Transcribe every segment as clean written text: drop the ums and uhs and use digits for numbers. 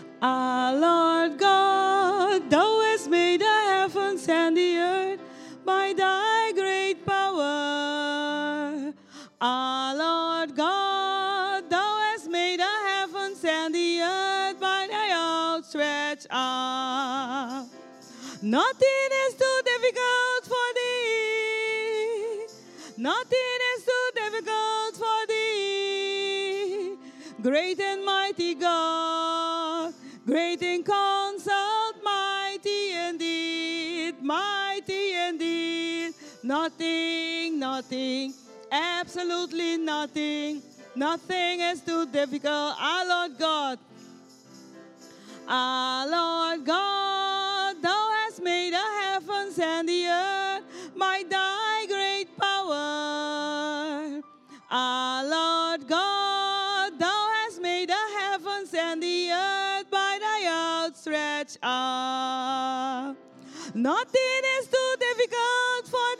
Ah, Lord God, thou hast made the heavens and the earth by thy great power. Ah, Lord God, thou hast made the heavens and the earth by thy outstretched arm. Nothing is too difficult for thee. Nothing is too difficult for thee. Great and mighty God, great in counsel, mighty indeed, mighty indeed. Nothing, nothing, absolutely nothing. Nothing is too difficult. Our Lord God, our Lord God, thou hast made the heavens and the earth by thy great power. Our Lord God, thou hast made the heavens and the earth by thy outstretched arm. Nothing is too difficult for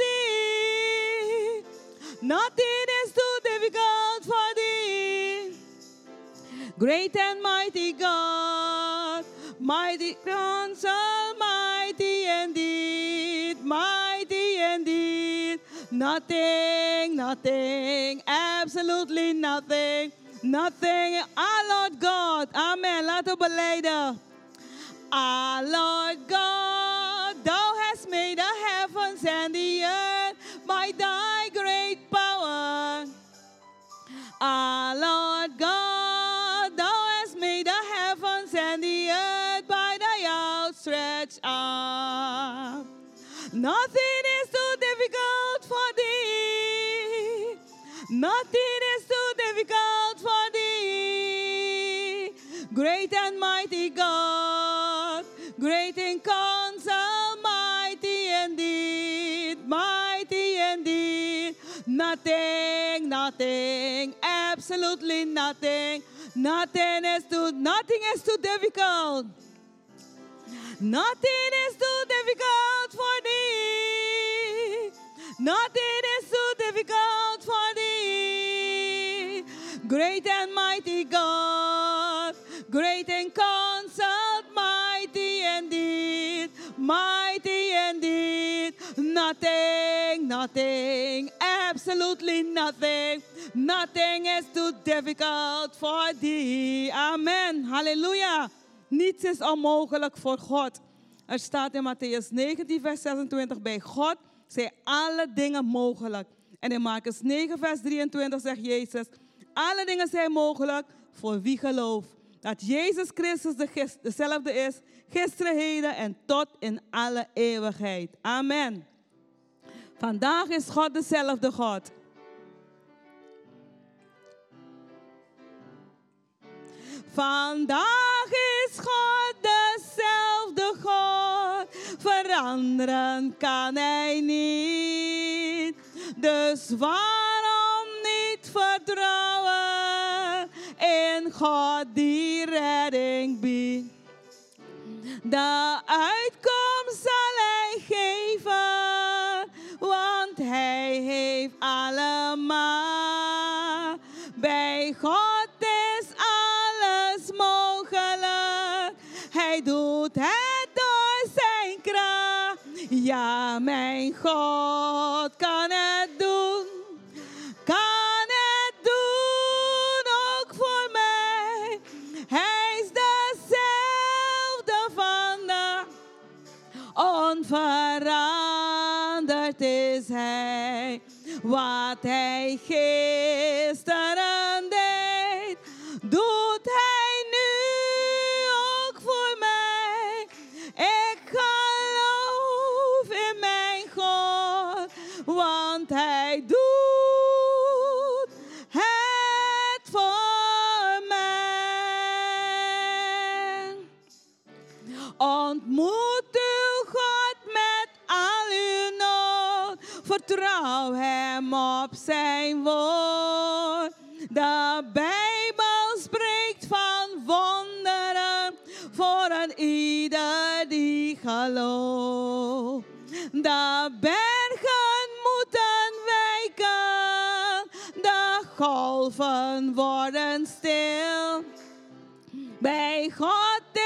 thee. Nothing is too difficult for thee. Great and mighty God, mighty counsel, mighty indeed, mighty indeed. Nothing, nothing, absolutely nothing, nothing. Our Lord God, amen. Laten we belijden. Our Lord God, thou hast made the heavens and the earth by thy great power. Our Lord God, thou hast made the heavens and the earth by thy outstretched arm. Nothing is too difficult for thee. Nothing is too difficult for thee. Great and mighty God, great in counsel, mighty indeed, mighty indeed. Nothing, nothing, absolutely nothing. Nothing is too difficult. Nothing is too difficult for thee. Nothing is too difficult for thee. Great and mighty God, great in counsel, mighty indeed, mighty indeed. Nothing, nothing, absolutely nothing. Nothing is too difficult for thee. Amen. Halleluja. Niets is onmogelijk voor God. Er staat in Matthäus 19, vers 26, bij God zijn alle dingen mogelijk. En in Marcus 9, vers 23 zegt Jezus, alle dingen zijn mogelijk voor wie gelooft. Dat Jezus Christus dezelfde is, gisteren, heden en tot in alle eeuwigheid. Amen. Vandaag is God dezelfde God. Vandaag is God dezelfde God, veranderen kan Hij niet. Dus waarom niet vertrouwen in God die redding biedt? De uitkomst zal Hij geven, want Hij heeft allemaal. Bij God is alles mogelijk. Hij doet het door zijn kracht. Ja, mijn God kan het doen. Kan het doen ook voor mij. Hij is dezelfde vandaag. Onveranderd is Hij. Wat Hij gisteren deed, doet Hij nu ook voor mij. Ik geloof in mijn God, want Hij doet het voor mij. Ontmoet uw God met al uw nood. Vertrouw Hem op zijn woord. De Bijbel spreekt van wonderen voor een ieder die gelooft. De bergen moeten wijken, de golven worden stil. Bij God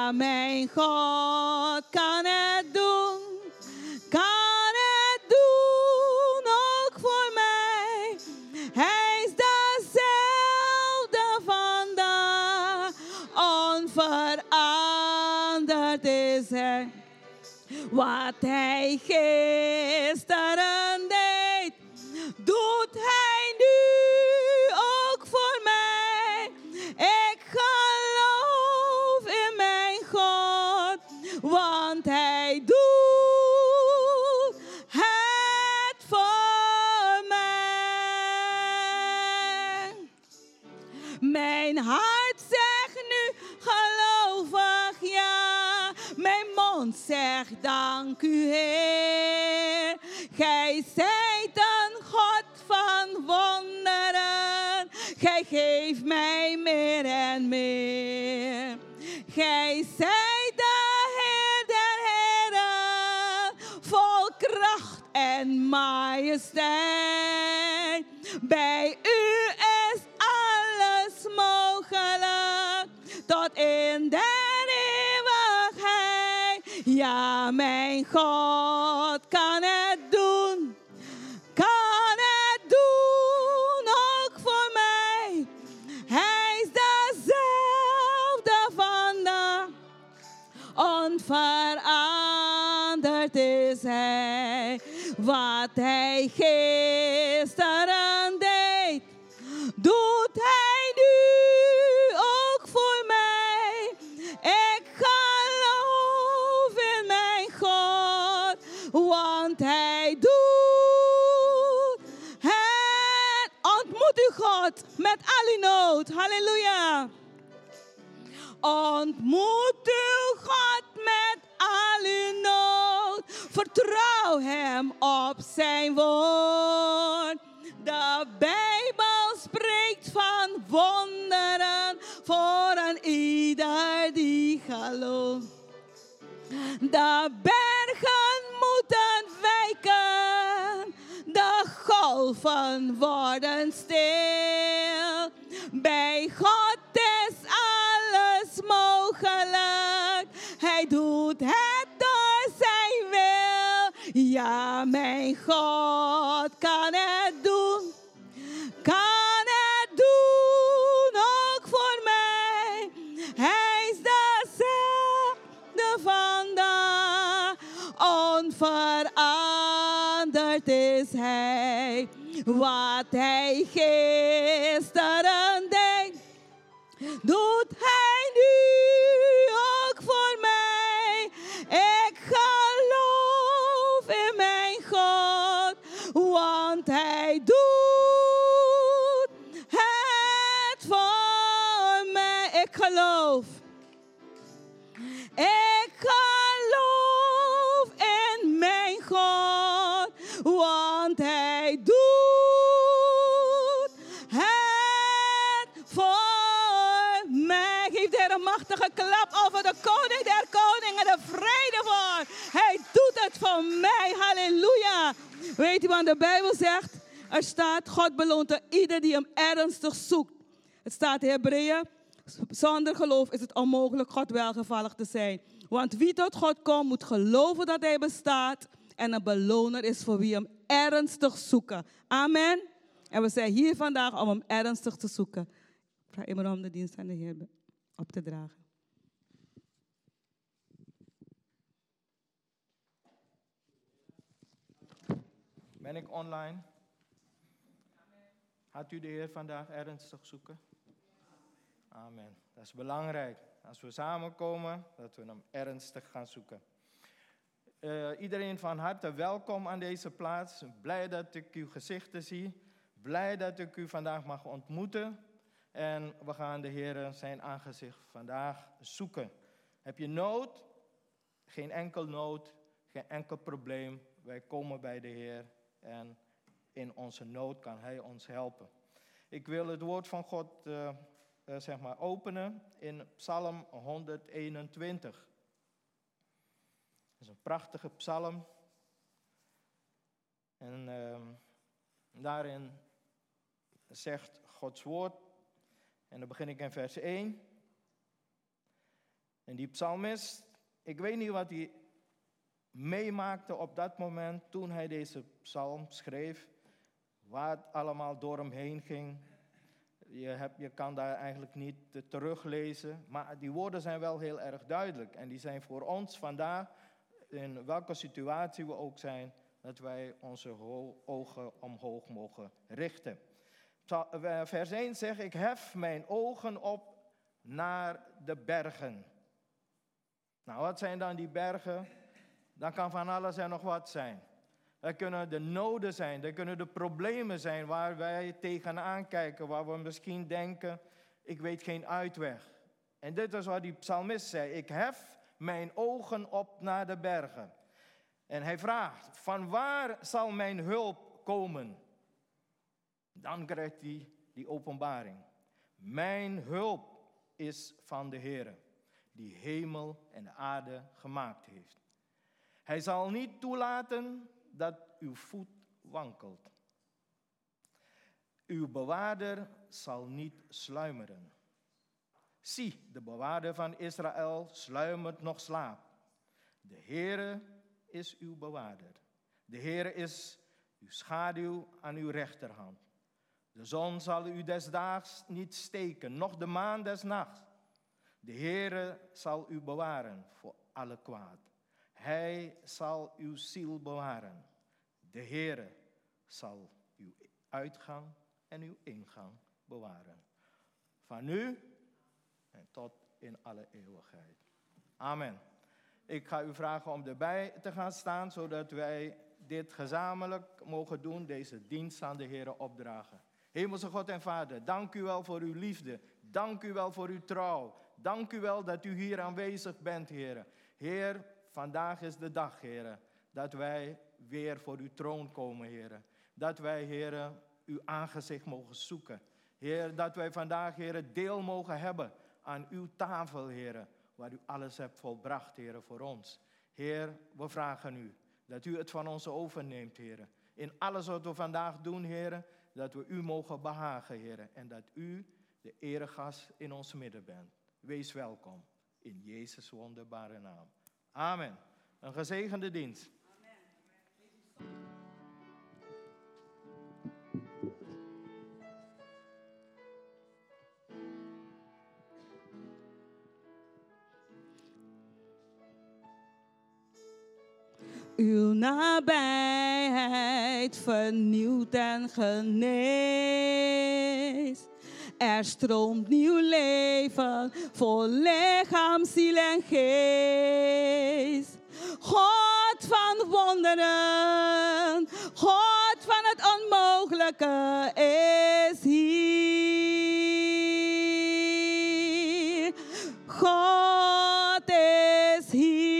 Ja, mijn God kan het doen. Kan het doen ook voor mij. Hij is dezelfde vandaag. Onveranderd is hij. Wat hij gisteren deed, doet hij nu ook voor mij. Ik geloof in mijn God, want hij doet het voor mij. Mijn hart zegt nu gelovig ja. Mijn mond zegt dank u Heer. Gij zijt een God van wonderen. Gij geeft mij meer en meer. Gij zijt de Heer der Heren. Vol kracht en majesteit. Bij u is alles mogelijk. Tot in de eeuwigheid. Ja, mijn God kan het doen. Kan het doen ook voor mij. Hij is dezelfde vandaag. Onveranderd is hij. Wat hij gisteren deed, doet hij nu ook voor mij. Ik geloof in mijn God, want hij doet het. Ontmoet u God met al uw nood. Halleluja. Ontmoet uw God met al uw nood. Vertrouw hem op zijn woord. De Bijbel spreekt van wonderen voor een ieder die gelooft. De bergen moeten wijken, de golven worden stil. Bij God is alles mogelijk, hij doet het door zijn wil. Ja, mijn God kan het doen, kan het doen ook voor mij. Hij is dezelfde vandaag, onveranderd is hij. Wat hij gisteren deed, doet hij nu ook voor mij. Ik geloof in mijn God, want hij doet het voor mij. Ik geloof. Ik geloof in mijn God, want hij doet het voor mij. Geef de Heer een machtige klap over de koning der koningen, de vrede voor. Hij doet het voor mij. Halleluja. Weet u wat de Bijbel zegt? Er staat, God beloont ieder die hem ernstig zoekt. Het staat in Hebreeën. Zonder geloof is het onmogelijk God welgevallig te zijn. Want wie tot God komt, moet geloven dat hij bestaat. En een beloner is voor wie hem ernstig zoeken. Amen. En we zijn hier vandaag om hem ernstig te zoeken. Ik vraag immer om de dienst aan de Heer op te dragen. Ben ik online? Gaat u de Heer vandaag ernstig zoeken? Amen. Dat is belangrijk. Als we samenkomen, dat we hem ernstig gaan zoeken. Iedereen van harte welkom aan deze plaats. Blij dat ik uw gezichten zie. Blij dat ik u vandaag mag ontmoeten. En we gaan de Heer zijn aangezicht vandaag zoeken. Heb je nood? Geen enkel probleem. Wij komen bij de Heer en in onze nood kan Hij ons helpen. Ik wil het woord van God openen in Psalm 121. Dat is een prachtige psalm. En daarin zegt Gods woord, en dan begin ik in vers 1. En die psalmist, ik weet niet wat hij meemaakte op dat moment toen hij deze psalm schreef. Waar het allemaal door hem heen ging. Je kan daar eigenlijk niet teruglezen. Maar die woorden zijn wel heel erg duidelijk. En die zijn voor ons vandaag, in welke situatie we ook zijn, dat wij onze ogen omhoog mogen richten. Vers 1 zegt, ik hef mijn ogen op naar de bergen. Nou, wat zijn dan die bergen? Dan kan van alles en nog wat zijn. Dat kunnen de noden zijn, dat kunnen de problemen zijn waar wij tegenaan kijken, waar we misschien denken, ik weet geen uitweg. En dit is wat die psalmist zei, ik hef mijn ogen op naar de bergen. En hij vraagt, van waar zal mijn hulp komen? Dan krijgt hij die openbaring. Mijn hulp is van de Heere, die hemel en de aarde gemaakt heeft. Hij zal niet toelaten dat uw voet wankelt. Uw bewaarder zal niet sluimeren. Zie, de bewaarder van Israël sluimert nog slaapt. De Heere is uw bewaarder. De Heere is uw schaduw aan uw rechterhand. De zon zal u des daags niet steken, noch de maan des nachts. De Heere zal u bewaren voor alle kwaad. Hij zal uw ziel bewaren. De Heere zal uw uitgang en uw ingang bewaren. Van nu en tot in alle eeuwigheid. Amen. Ik ga u vragen om erbij te gaan staan, zodat wij dit gezamenlijk mogen doen, deze dienst aan de Heere opdragen. Hemelse God en Vader, dank u wel voor uw liefde. Dank u wel voor uw trouw. Dank u wel dat u hier aanwezig bent, Heere. Heer, vandaag is de dag, Heere, dat wij weer voor uw troon komen, Heere. Dat wij, Heere, uw aangezicht mogen zoeken. Heer, dat wij vandaag, Heere, deel mogen hebben aan uw tafel, Heere, waar u alles hebt volbracht, Heere, voor ons. Heer, we vragen u dat u het van ons overneemt, Heere. In alles wat we vandaag doen, Heere, dat we u mogen behagen, Heere. En dat u de eregast in ons midden bent. Wees welkom in Jezus' wonderbare naam. Amen. Een gezegende dienst. Uw nabijheid vernieuwt en geneest. Er stroomt nieuw leven voor lichaam, ziel en geest. God van wonderen, God van het onmogelijke is hier. God is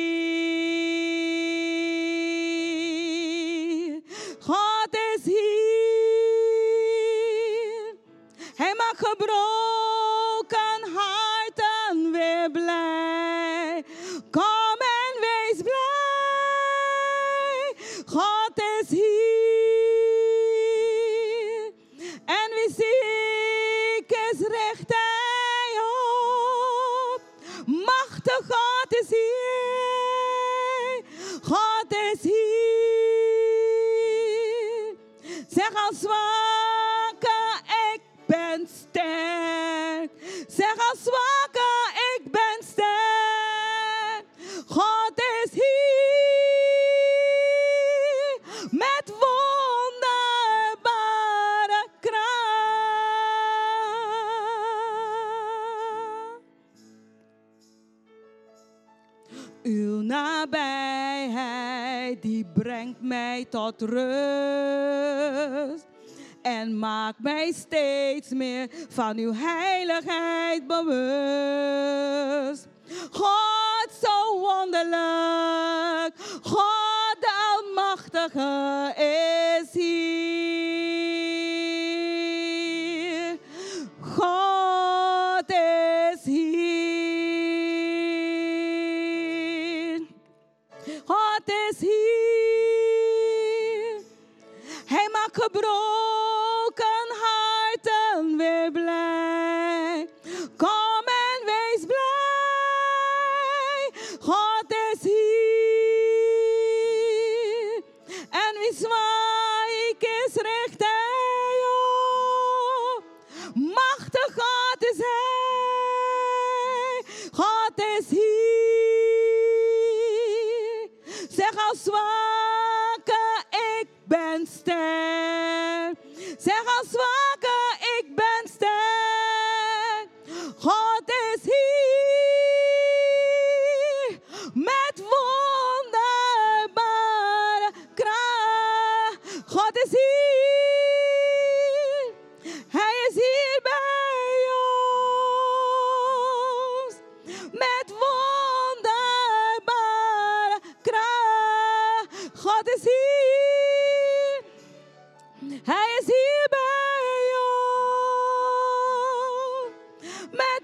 hier. God is hier. Hij maakt gebroken harten weer blij. Kom en wees blij. God is hier. En wie ziek is, richt hij op. Machtig God is hier. God is hier. Zeg als zwakke, ik ben sterk. Zeg als zwakke, ik ben sterk. God is hier. Met wonderbare kracht. Uw nabijheid die brengt mij tot rust. En maakt mij steeds meer van uw heiligheid bewust. God zo wonderlijk, God de Almachtige is hier. God is hier. God is hier. Hij maakt gebroken harten weer blij. Kom en wees blij. ben sterk. Zeg als zwakke, ik ben sterk. God is hier met wonderbare kracht. God is hier. Hij is hier bij ons met wonderbare kracht. God is hier. Hij is hier bij ons met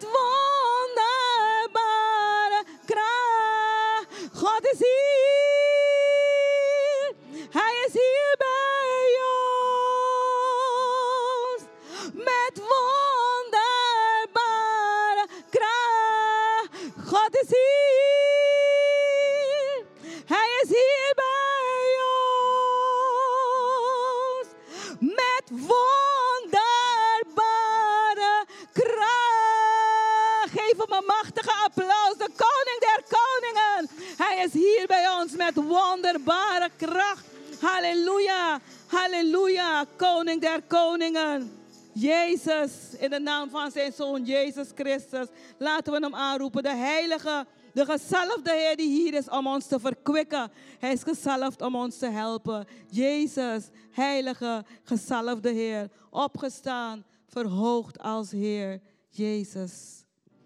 wonderbare kracht. God is hier. Hij is hier bij ons met wonderbare kracht. God is hier. Hij is hier bij ons met wonderbare kracht. Geef hem een machtige applaus, de koning der koningen. Hij is hier bij ons met wonderbare kracht. Halleluja, halleluja, koning der koningen. Jezus, in de naam van zijn Zoon Jezus Christus, laten we hem aanroepen. De heilige, de gezalfde Heer die hier is om ons te verkwikken. Hij is gezalfd om ons te helpen. Jezus, heilige, gezalfde Heer, opgestaan, verhoogd als Heer. Jezus.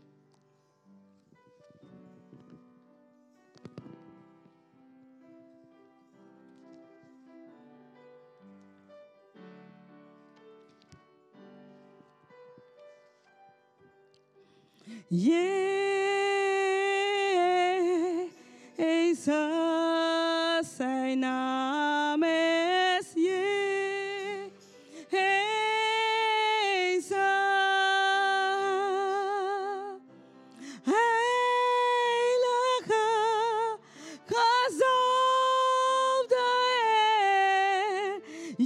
Jezus, zijn naam is Jezus. Heilige, gezalfde Heer.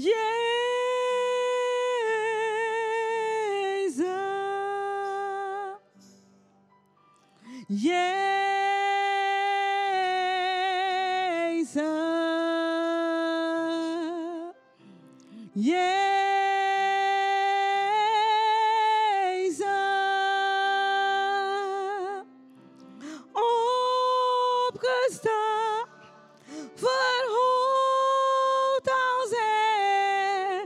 Opgestaan, verhoogd als Heer.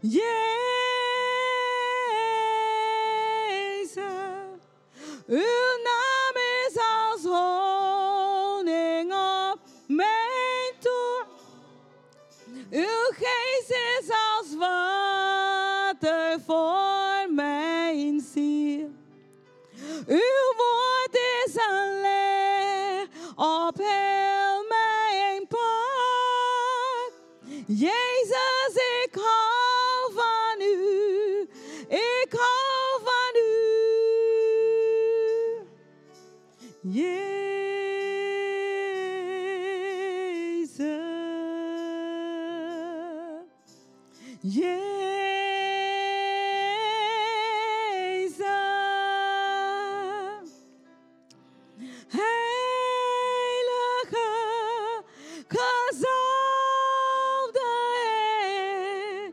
Jezus, uw naam is als honing op mijn tong. Uw geest is als water voor mijn ziel. Uw woord is een licht op heel mijn pad. Jezus, ik hou van u. Ik hou van u. Jezus. Heilige, gezalfde Heer.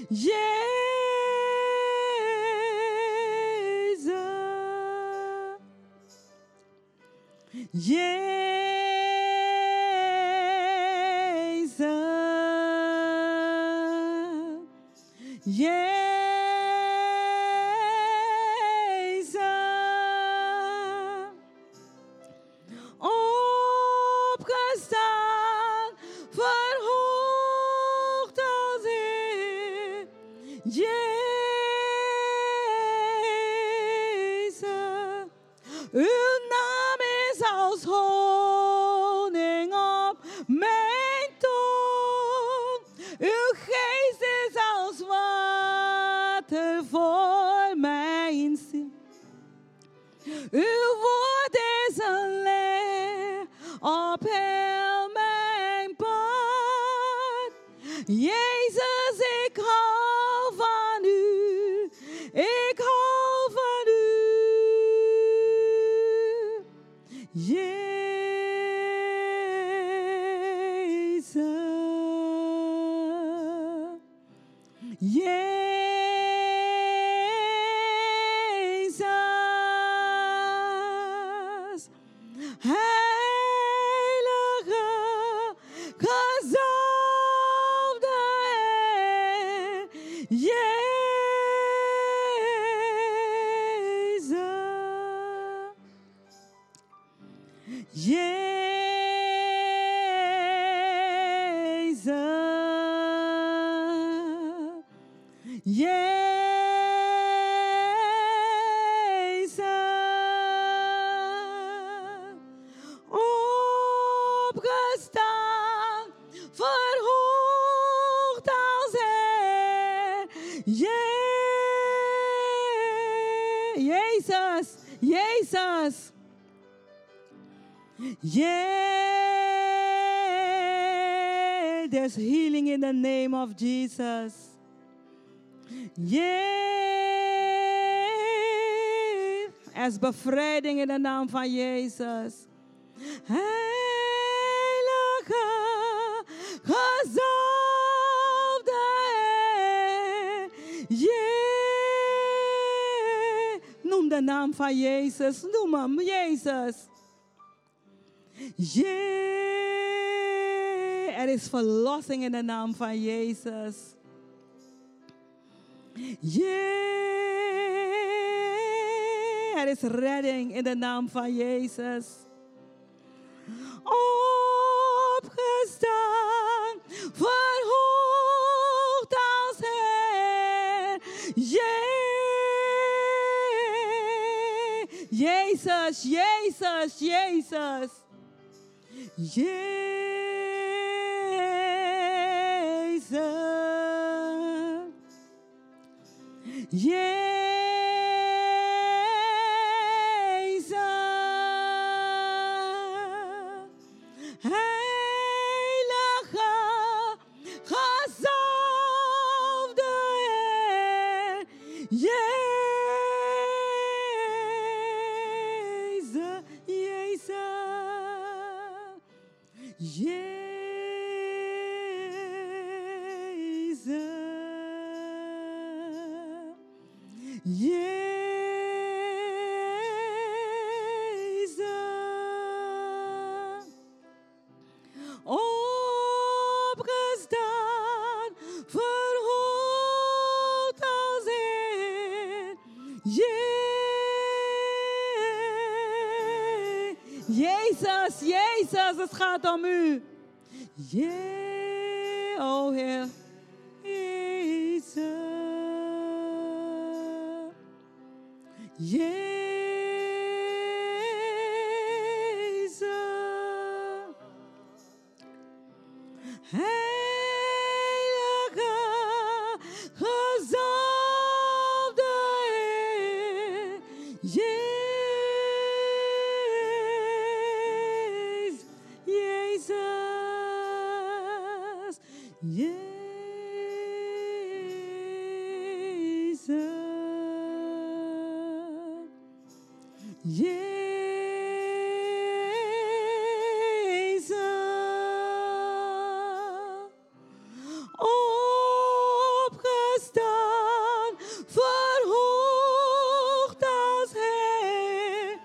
Opgestaan, verhoogd als Heer. Jezus, uw naam is als honing op mijn tong. Uw geest is als water voor mijn ziel. Uw woord is een licht op heel mijn pad. Jezus, ik hou van u. Ik hou van u. Jezus. Jezus, heilige, gezalfde Heer, opgestaan, verhoogd als Heer. Jezus, Jezus. There's healing in the name of Jesus. Er is bevrijding in de naam van Jezus. Heilige, gezalfde Heer. Noem de naam van Jezus. Noem hem, Jezus. Er is verlossing in de naam van Jezus. Er is redding in de naam van Jezus. Opgestaan, verhoogd als Heer. Jezus, Jezus, Jezus. Heilige, gezalfde Heer. Opgestaan, verhoogd als Heer. Jezus, Jezus, het gaat om u. Oh Heer. Jezus. Jezus. Heilige, gezalfde Heer. Jezus. Opgestaan, verhoogd als Heer.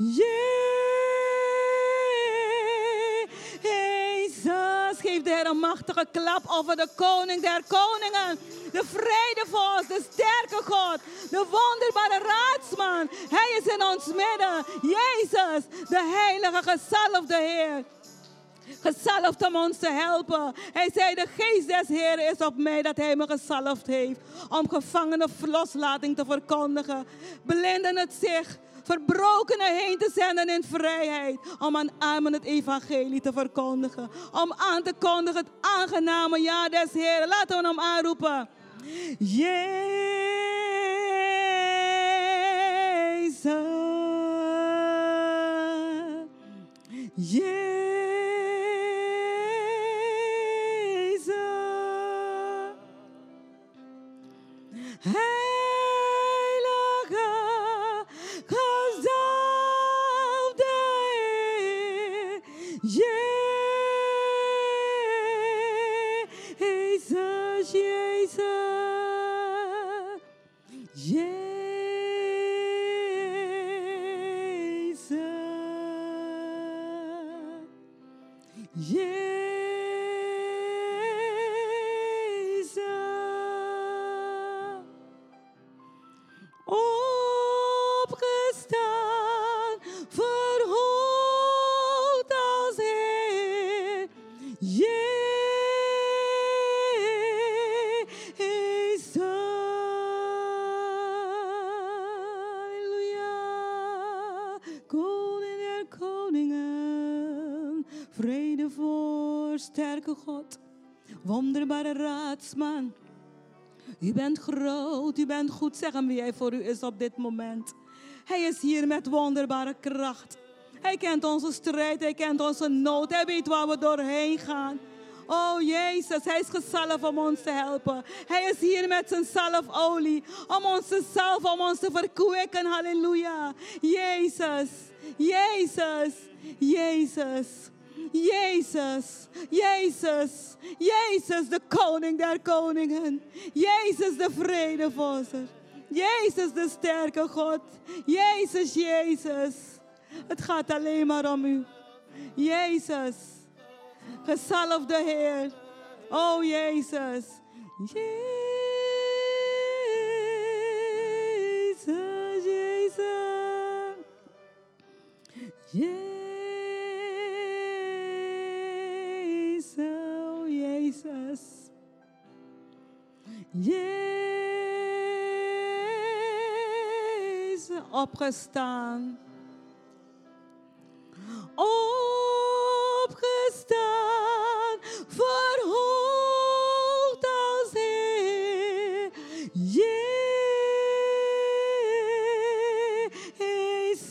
Jezus, geef de Heer een machtige klap over de koning der koningen. De vredevorst, de sterke God, de wonderbare raadsman. Hij is in ons midden. Jezus, de heilige gezalfde Heer. Gezalfd om ons te helpen. Hij zei, de geest des Heeren is op mij dat hij me gezalfd heeft. Om gevangenen loslating te verkondigen. Blinden het zicht. Verbrokenen heen te zenden in vrijheid. Om aan armen het evangelie te verkondigen. Om aan te kondigen het aangename jaar des Heeren. Laten we hem aanroepen. Jezus. Heilige, gezalfde Heer. Jezus, Jezus. Opgestaan, verhoogd als Heer. Jezus. Halleluja. Koning der koningen. Vrede voor sterke God. Wonderbare raadsman. U bent groot, u bent goed. Zeg hem wie hij voor u is op dit moment. Hij is hier met wonderbare kracht. Hij kent onze strijd, hij kent onze nood. Hij weet waar we doorheen gaan. Oh Jezus, hij is gezalfd om ons te helpen. Hij is hier met zijn zalfolie. Om ons te salven, om ons te verkwikken. Halleluja. Jezus, Jezus, Jezus. Jezus, Jezus, Jezus, de koning der koningen. Jezus, de vredevorster. Jezus, de sterke God. Jezus, Jezus. Het gaat alleen maar om u. Jezus, gezalfde Heer. Oh, Jezus. Jezus, Jezus. Jezus. Jezus, Jezus, opgestaan, opgestaan, verhoogd als Heer, Jezus,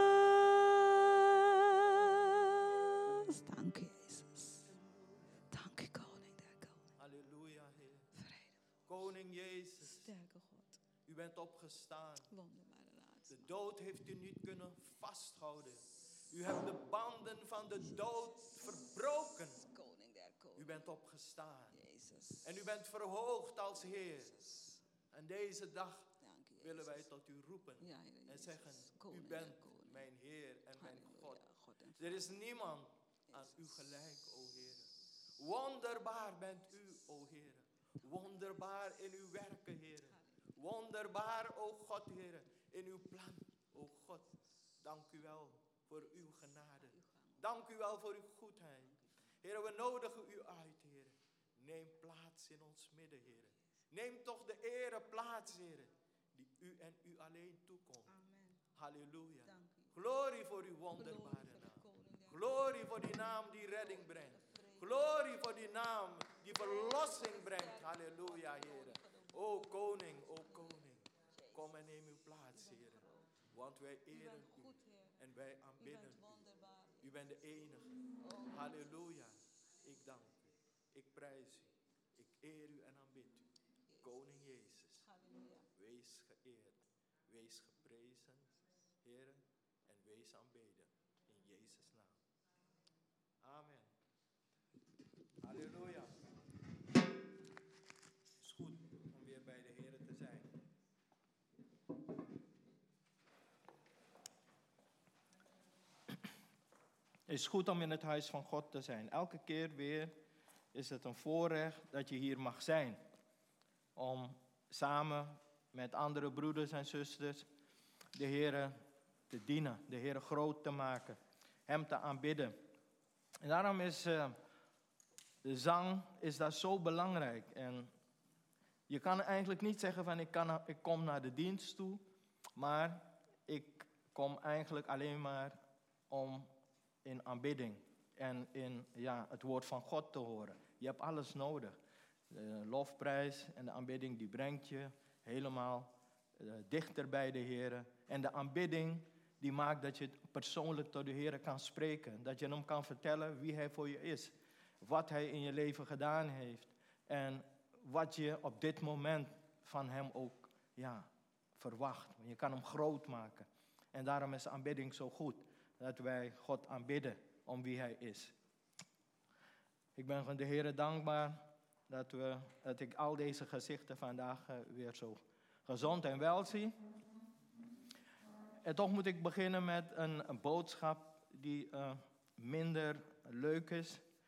dank u Jezus, dank u Koning der Koning. Halleluja, Heer. Koning Jezus, Sterke God. u bent opgestaan. Wonderbare raad. De dood heeft u niet kunnen vasthouden. U hebt de banden van de dood verbroken. Koning der U koning. bent opgestaan. Jezus. En u bent verhoogd als Heer. En deze dag Dank u, willen wij Jezus. tot u roepen. Ja, Heer En Jezus. zeggen, u Koning bent der koning. mijn Heer en mijn God. Halleluja, God en Er is niemand aan u gelijk, o Heer. Wonderbaar bent u, o Heer. Wonderbaar in uw werken, Heer. Wonderbaar, o God, Heer, in uw plan, o God. Dank u wel voor uw genade. Dank u wel voor uw goedheid. Heer, we nodigen u uit, Heer. Neem plaats in ons midden, Heer. Neem toch de ere plaats, Heer, die u en u alleen toekomt. Amen. Halleluja. Dank u. Glorie voor uw wonderbare Glorie voor de naam. koning der Glorie voor die naam die redding brengt. Glorie voor die naam die verlossing brengt. Halleluja, Heer. O koning, kom en neem uw plaats, Heer. Want wij U eren bent u goed, Heer. en wij U aanbidden bent u. wonderbaar. U bent de enige. Halleluja. Ik dank u. Ik prijs u. Ik eer u en aanbid u. Koning Jezus. Halleluja. Wees geëerd. Wees geprezen, Heer. En wees aanbeden. In Jezus' naam. Amen. Halleluja. Het is goed om weer bij de Heer te zijn. Het is goed om in het huis van God te zijn. Elke keer weer is het een voorrecht dat je hier mag zijn. Om samen met andere broeders en zusters de Heer te dienen. De Heer groot te maken. Hem te aanbidden. En daarom is de zang is daar zo belangrijk. En je kan eigenlijk niet zeggen van ik kom naar de dienst toe. Maar ik kom eigenlijk alleen maar om in aanbidding en in het woord van God te horen. Je hebt alles nodig. De lofprijs en de aanbidding die brengt je helemaal dichter bij de Heer. En de aanbidding die maakt dat je persoonlijk tot de Heer kan spreken. Dat je hem kan vertellen wie hij voor je is. Wat hij in je leven gedaan heeft. En wat je op dit moment van hem ook verwacht. Je kan hem groot maken. En daarom is aanbidding zo goed. Dat wij God aanbidden om wie hij is. Ik ben van de Heer dankbaar dat ik al deze gezichten vandaag weer zo gezond en wel zie. En toch moet ik beginnen met een boodschap die minder leuk is.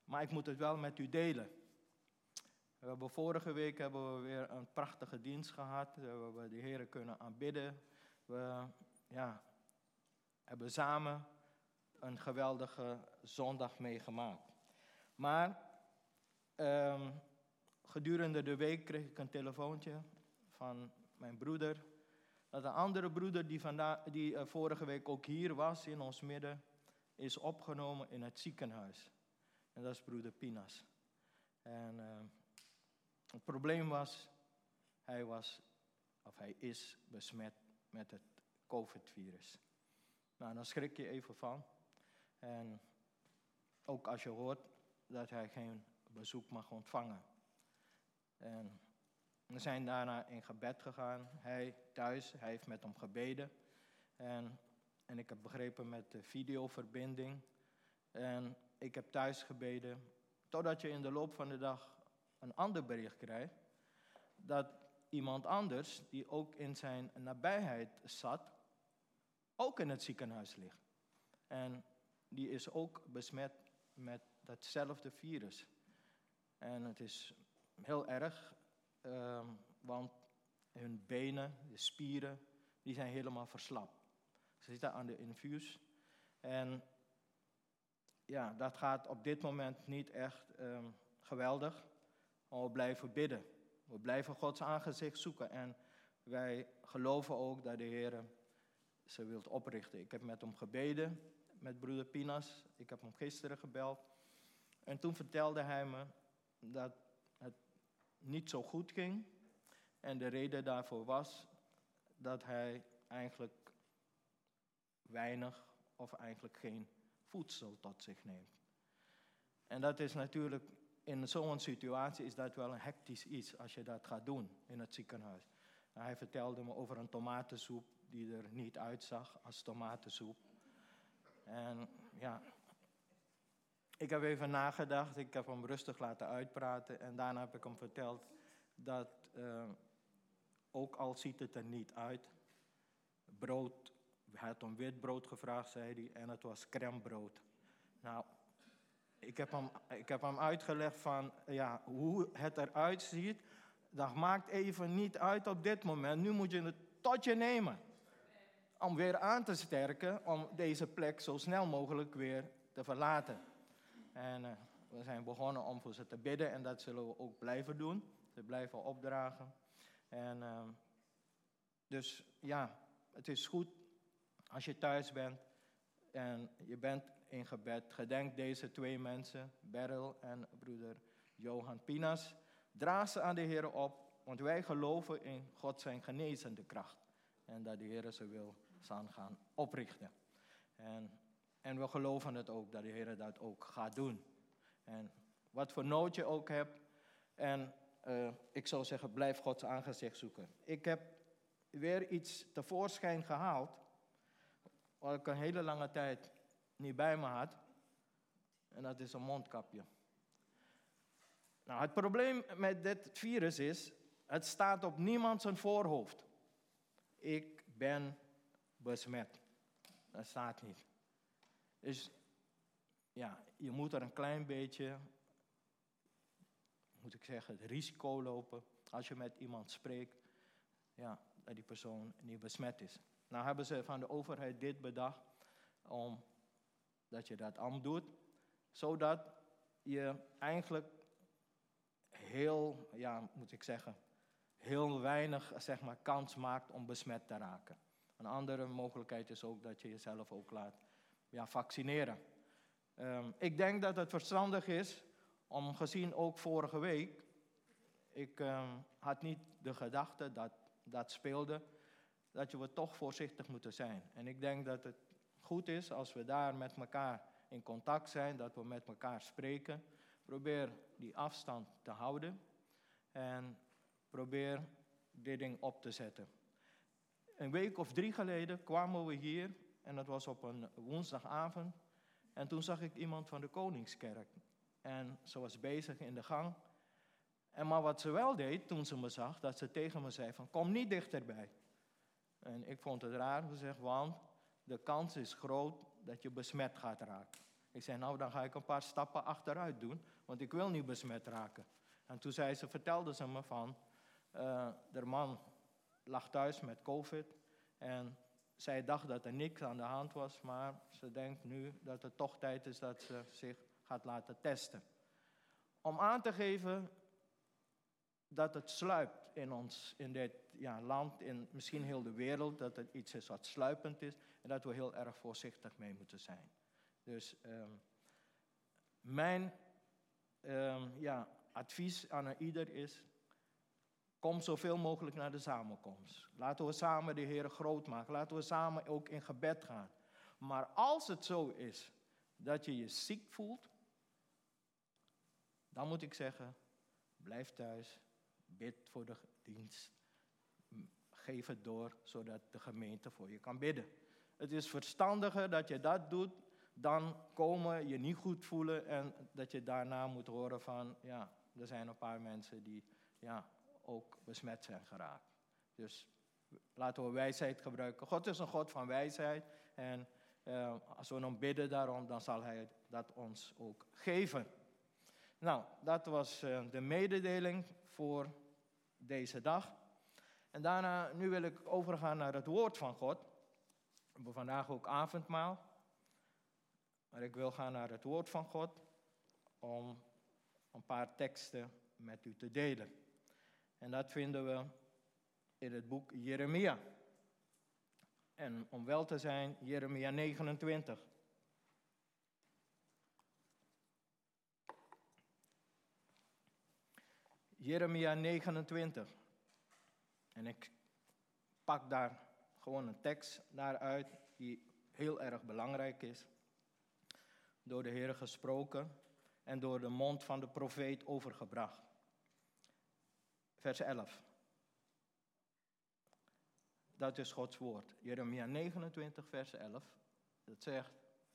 Maar ik moet het wel met u delen. Vorige week hebben we weer een prachtige dienst gehad. We hebben de Heer kunnen aanbidden. We hebben samen een geweldige zondag meegemaakt. Maar gedurende de week kreeg ik een telefoontje van mijn broeder. Dat een andere broeder die vorige week ook hier was in ons midden, is opgenomen in het ziekenhuis. En dat is broeder Pinas. En het probleem was, hij is besmet met het COVID-virus. Nou, dan schrik je even van. En ook als je hoort dat hij geen bezoek mag ontvangen. En we zijn daarna in gebed gegaan. Hij thuis, hij heeft met hem gebeden. En ik heb begrepen met de videoverbinding. En ik heb thuis gebeden. Totdat je in de loop van de dag een ander bericht krijgt. Dat iemand anders, die ook in zijn nabijheid zat, ook in het ziekenhuis ligt. En die is ook besmet met datzelfde virus. En het is heel erg, want hun benen, de spieren, die zijn helemaal verslapt. Ze zitten aan de infuus. En ja, dat gaat op dit moment niet echt geweldig. Maar we blijven bidden. We blijven Gods aangezicht zoeken. En wij geloven ook dat de Heer ze wilt oprichten. Ik heb met hem gebeden, met broeder Pinas. Ik heb hem gisteren gebeld. En toen vertelde hij me dat het niet zo goed ging. En de reden daarvoor was dat hij eigenlijk weinig of eigenlijk geen voedsel tot zich neemt. En dat is natuurlijk, in zo'n situatie is dat wel een hectisch iets als je dat gaat doen in het ziekenhuis. En hij vertelde me over een tomatensoep die er niet uitzag als tomatensoep. En ja, ik heb even nagedacht, ik heb hem rustig laten uitpraten en daarna heb ik hem verteld dat ook al ziet het er niet uit, brood, hij had om wit brood gevraagd, zei hij, en het was crèmebrood. Nou, ik heb hem uitgelegd van ja, hoe het eruit ziet, dat maakt even niet uit op dit moment. Nu moet je het tot je nemen. Om weer aan te sterken, om deze plek zo snel mogelijk weer te verlaten. En we zijn begonnen om voor ze te bidden en dat zullen we ook blijven doen. Ze blijven opdragen. En dus ja, het is goed als je thuis bent en je bent in gebed. Gedenk deze twee mensen, Beryl en broeder Johan Pinas. Draag ze aan de Heer op, want wij geloven in God zijn genezende kracht. En dat de Heer ze wil gaan oprichten. En we geloven het ook, dat de Heer dat ook gaat doen. En wat voor nood je ook hebt. En ik zou zeggen, blijf Gods aangezicht zoeken. Ik heb weer iets tevoorschijn gehaald, wat ik een hele lange tijd niet bij me had. En dat is een mondkapje. Nou, het probleem met dit virus is, het staat op niemand zijn voorhoofd. Ik ben besmet. Dat staat niet. Dus ja, je moet er een klein beetje, moet ik zeggen, het risico lopen als je met iemand spreekt, ja, dat die persoon niet besmet is. Nou hebben ze van de overheid dit bedacht, dat je dat allemaal doet, zodat je eigenlijk heel, ja, moet ik zeggen, heel weinig, zeg maar, kans maakt om besmet te raken. Een andere mogelijkheid is ook dat je jezelf ook laat vaccineren. Ik denk dat het verstandig is, om gezien ook vorige week, ik had niet de gedachte dat speelde, dat we toch voorzichtig moeten zijn. En ik denk dat het goed is als we daar met elkaar in contact zijn, dat we met elkaar spreken. Probeer die afstand te houden en probeer dit ding op te zetten. Een week of 3 geleden kwamen we hier en dat was op een woensdagavond. En toen zag ik iemand van de Koningskerk. En ze was bezig in de gang. Maar wat ze wel deed toen ze me zag, dat ze tegen me zei van kom niet dichterbij. En ik vond het raar, want de kans is groot dat je besmet gaat raken. Ik zei, nou, dan ga ik een paar stappen achteruit doen, want ik wil niet besmet raken. En toen vertelde ze me van, de man lag thuis met COVID en zij dacht dat er niks aan de hand was, maar ze denkt nu dat het toch tijd is dat ze zich gaat laten testen. Om aan te geven dat het sluipt in ons, in dit land, in misschien heel de wereld, dat het iets is wat sluipend is en dat we heel erg voorzichtig mee moeten zijn. Dus mijn advies aan ieder is, kom zoveel mogelijk naar de samenkomst. Laten we samen de Heer groot maken. Laten we samen ook in gebed gaan. Maar als het zo is dat je je ziek voelt, dan moet ik zeggen, blijf thuis, bid voor de dienst, geef het door, zodat de gemeente voor je kan bidden. Het is verstandiger dat je dat doet, dan komen je niet goed voelen en dat je daarna moet horen van, er zijn een paar mensen die ook besmet zijn geraakt. Dus laten we wijsheid gebruiken. God is een God van wijsheid en als we hem bidden daarom, dan zal hij dat ons ook geven. Nou, dat was de mededeling voor deze dag. En daarna, nu wil ik overgaan naar het woord van God. We hebben vandaag ook avondmaal. Maar ik wil gaan naar het woord van God om een paar teksten met u te delen. En dat vinden we in het boek Jeremia. En om wel te zijn, Jeremia 29. Jeremia 29. En ik pak daar gewoon een tekst naar uit die heel erg belangrijk is. Door de Heer gesproken en door de mond van de profeet overgebracht. Vers 11. Dat is Gods woord. Jeremia 29, vers 11. Dat zegt,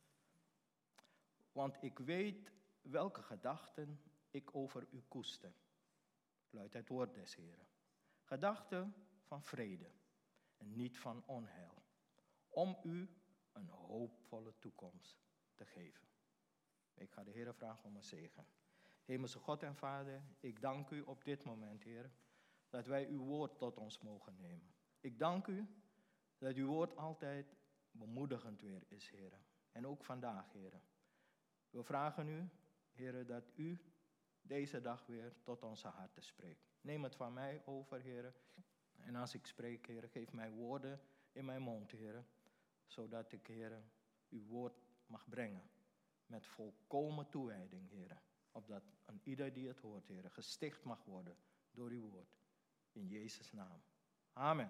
want ik weet welke gedachten ik over u koester. Luidt het woord des Heren. Gedachten van vrede en niet van onheil. Om u een hoopvolle toekomst te geven. Ik ga de Heer vragen om een zegen. Hemelse God en Vader, ik dank u op dit moment, Heer, dat wij uw woord tot ons mogen nemen. Ik dank u dat uw woord altijd bemoedigend weer is, Heer. En ook vandaag, Heer. We vragen u, Heer, dat u deze dag weer tot onze harten spreekt. Neem het van mij over, Heer. En als ik spreek, Heer, geef mij woorden in mijn mond, Heer. Zodat ik, Heer, uw woord mag brengen. Met volkomen toewijding, Heer. Opdat een ieder die het hoort, Heer, gesticht mag worden door uw woord. In Jezus' naam. Amen.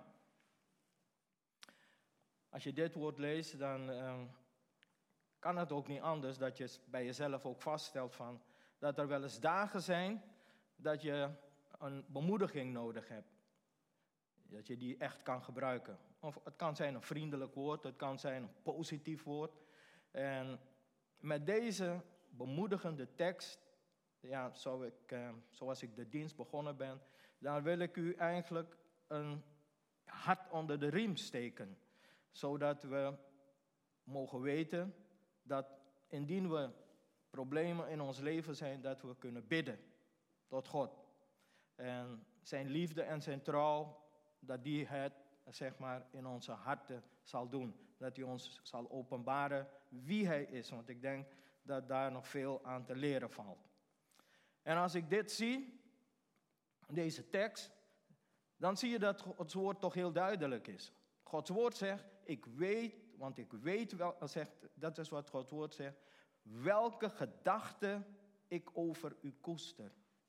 Als je dit woord leest, dan kan het ook niet anders dat je bij jezelf ook vaststelt van dat er wel eens dagen zijn dat je een bemoediging nodig hebt. Dat je die echt kan gebruiken. Of het kan zijn een vriendelijk woord, het kan zijn een positief woord. En met deze bemoedigende tekst, zoals ik de dienst begonnen ben, dan wil ik u eigenlijk een hart onder de riem steken. Zodat we mogen weten dat indien we problemen in ons leven zijn, dat we kunnen bidden tot God. En zijn liefde en zijn trouw, dat die het, in onze harten zal doen. Dat hij ons zal openbaren wie hij is. Want ik denk dat daar nog veel aan te leren valt. En als ik dit zie, deze tekst, dan zie je dat Gods woord toch heel duidelijk is. Gods woord zegt, ik weet, want ik weet wel, dat is wat Gods woord zegt, welke gedachten ik over u koester.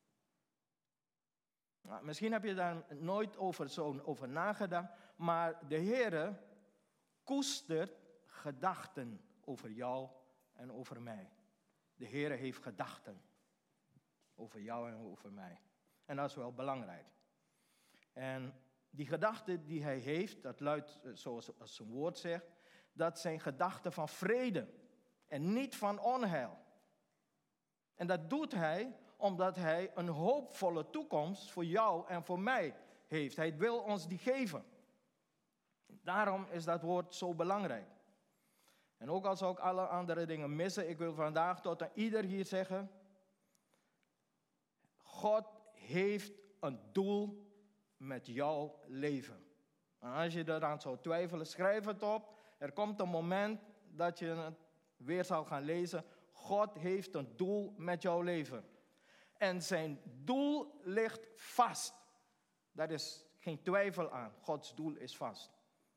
Nou, misschien heb je daar nooit over nagedacht, maar de Heere koestert gedachten over jou en over mij. De Heere heeft gedachten over jou en over mij. En dat is wel belangrijk. En die gedachten die hij heeft, dat luidt zoals zijn woord zegt, dat zijn gedachten van vrede en niet van onheil. En dat doet hij omdat hij een hoopvolle toekomst voor jou en voor mij heeft. Hij wil ons die geven. Daarom is dat woord zo belangrijk. En ook al zou ik alle andere dingen missen, ik wil vandaag tot ieder hier zeggen, God heeft een doel met jouw leven. En als je eraan zou twijfelen, schrijf het op. Er komt een moment dat je het weer zal gaan lezen. God heeft een doel met jouw leven. En zijn doel ligt vast. Daar is geen twijfel aan. Gods doel is vast.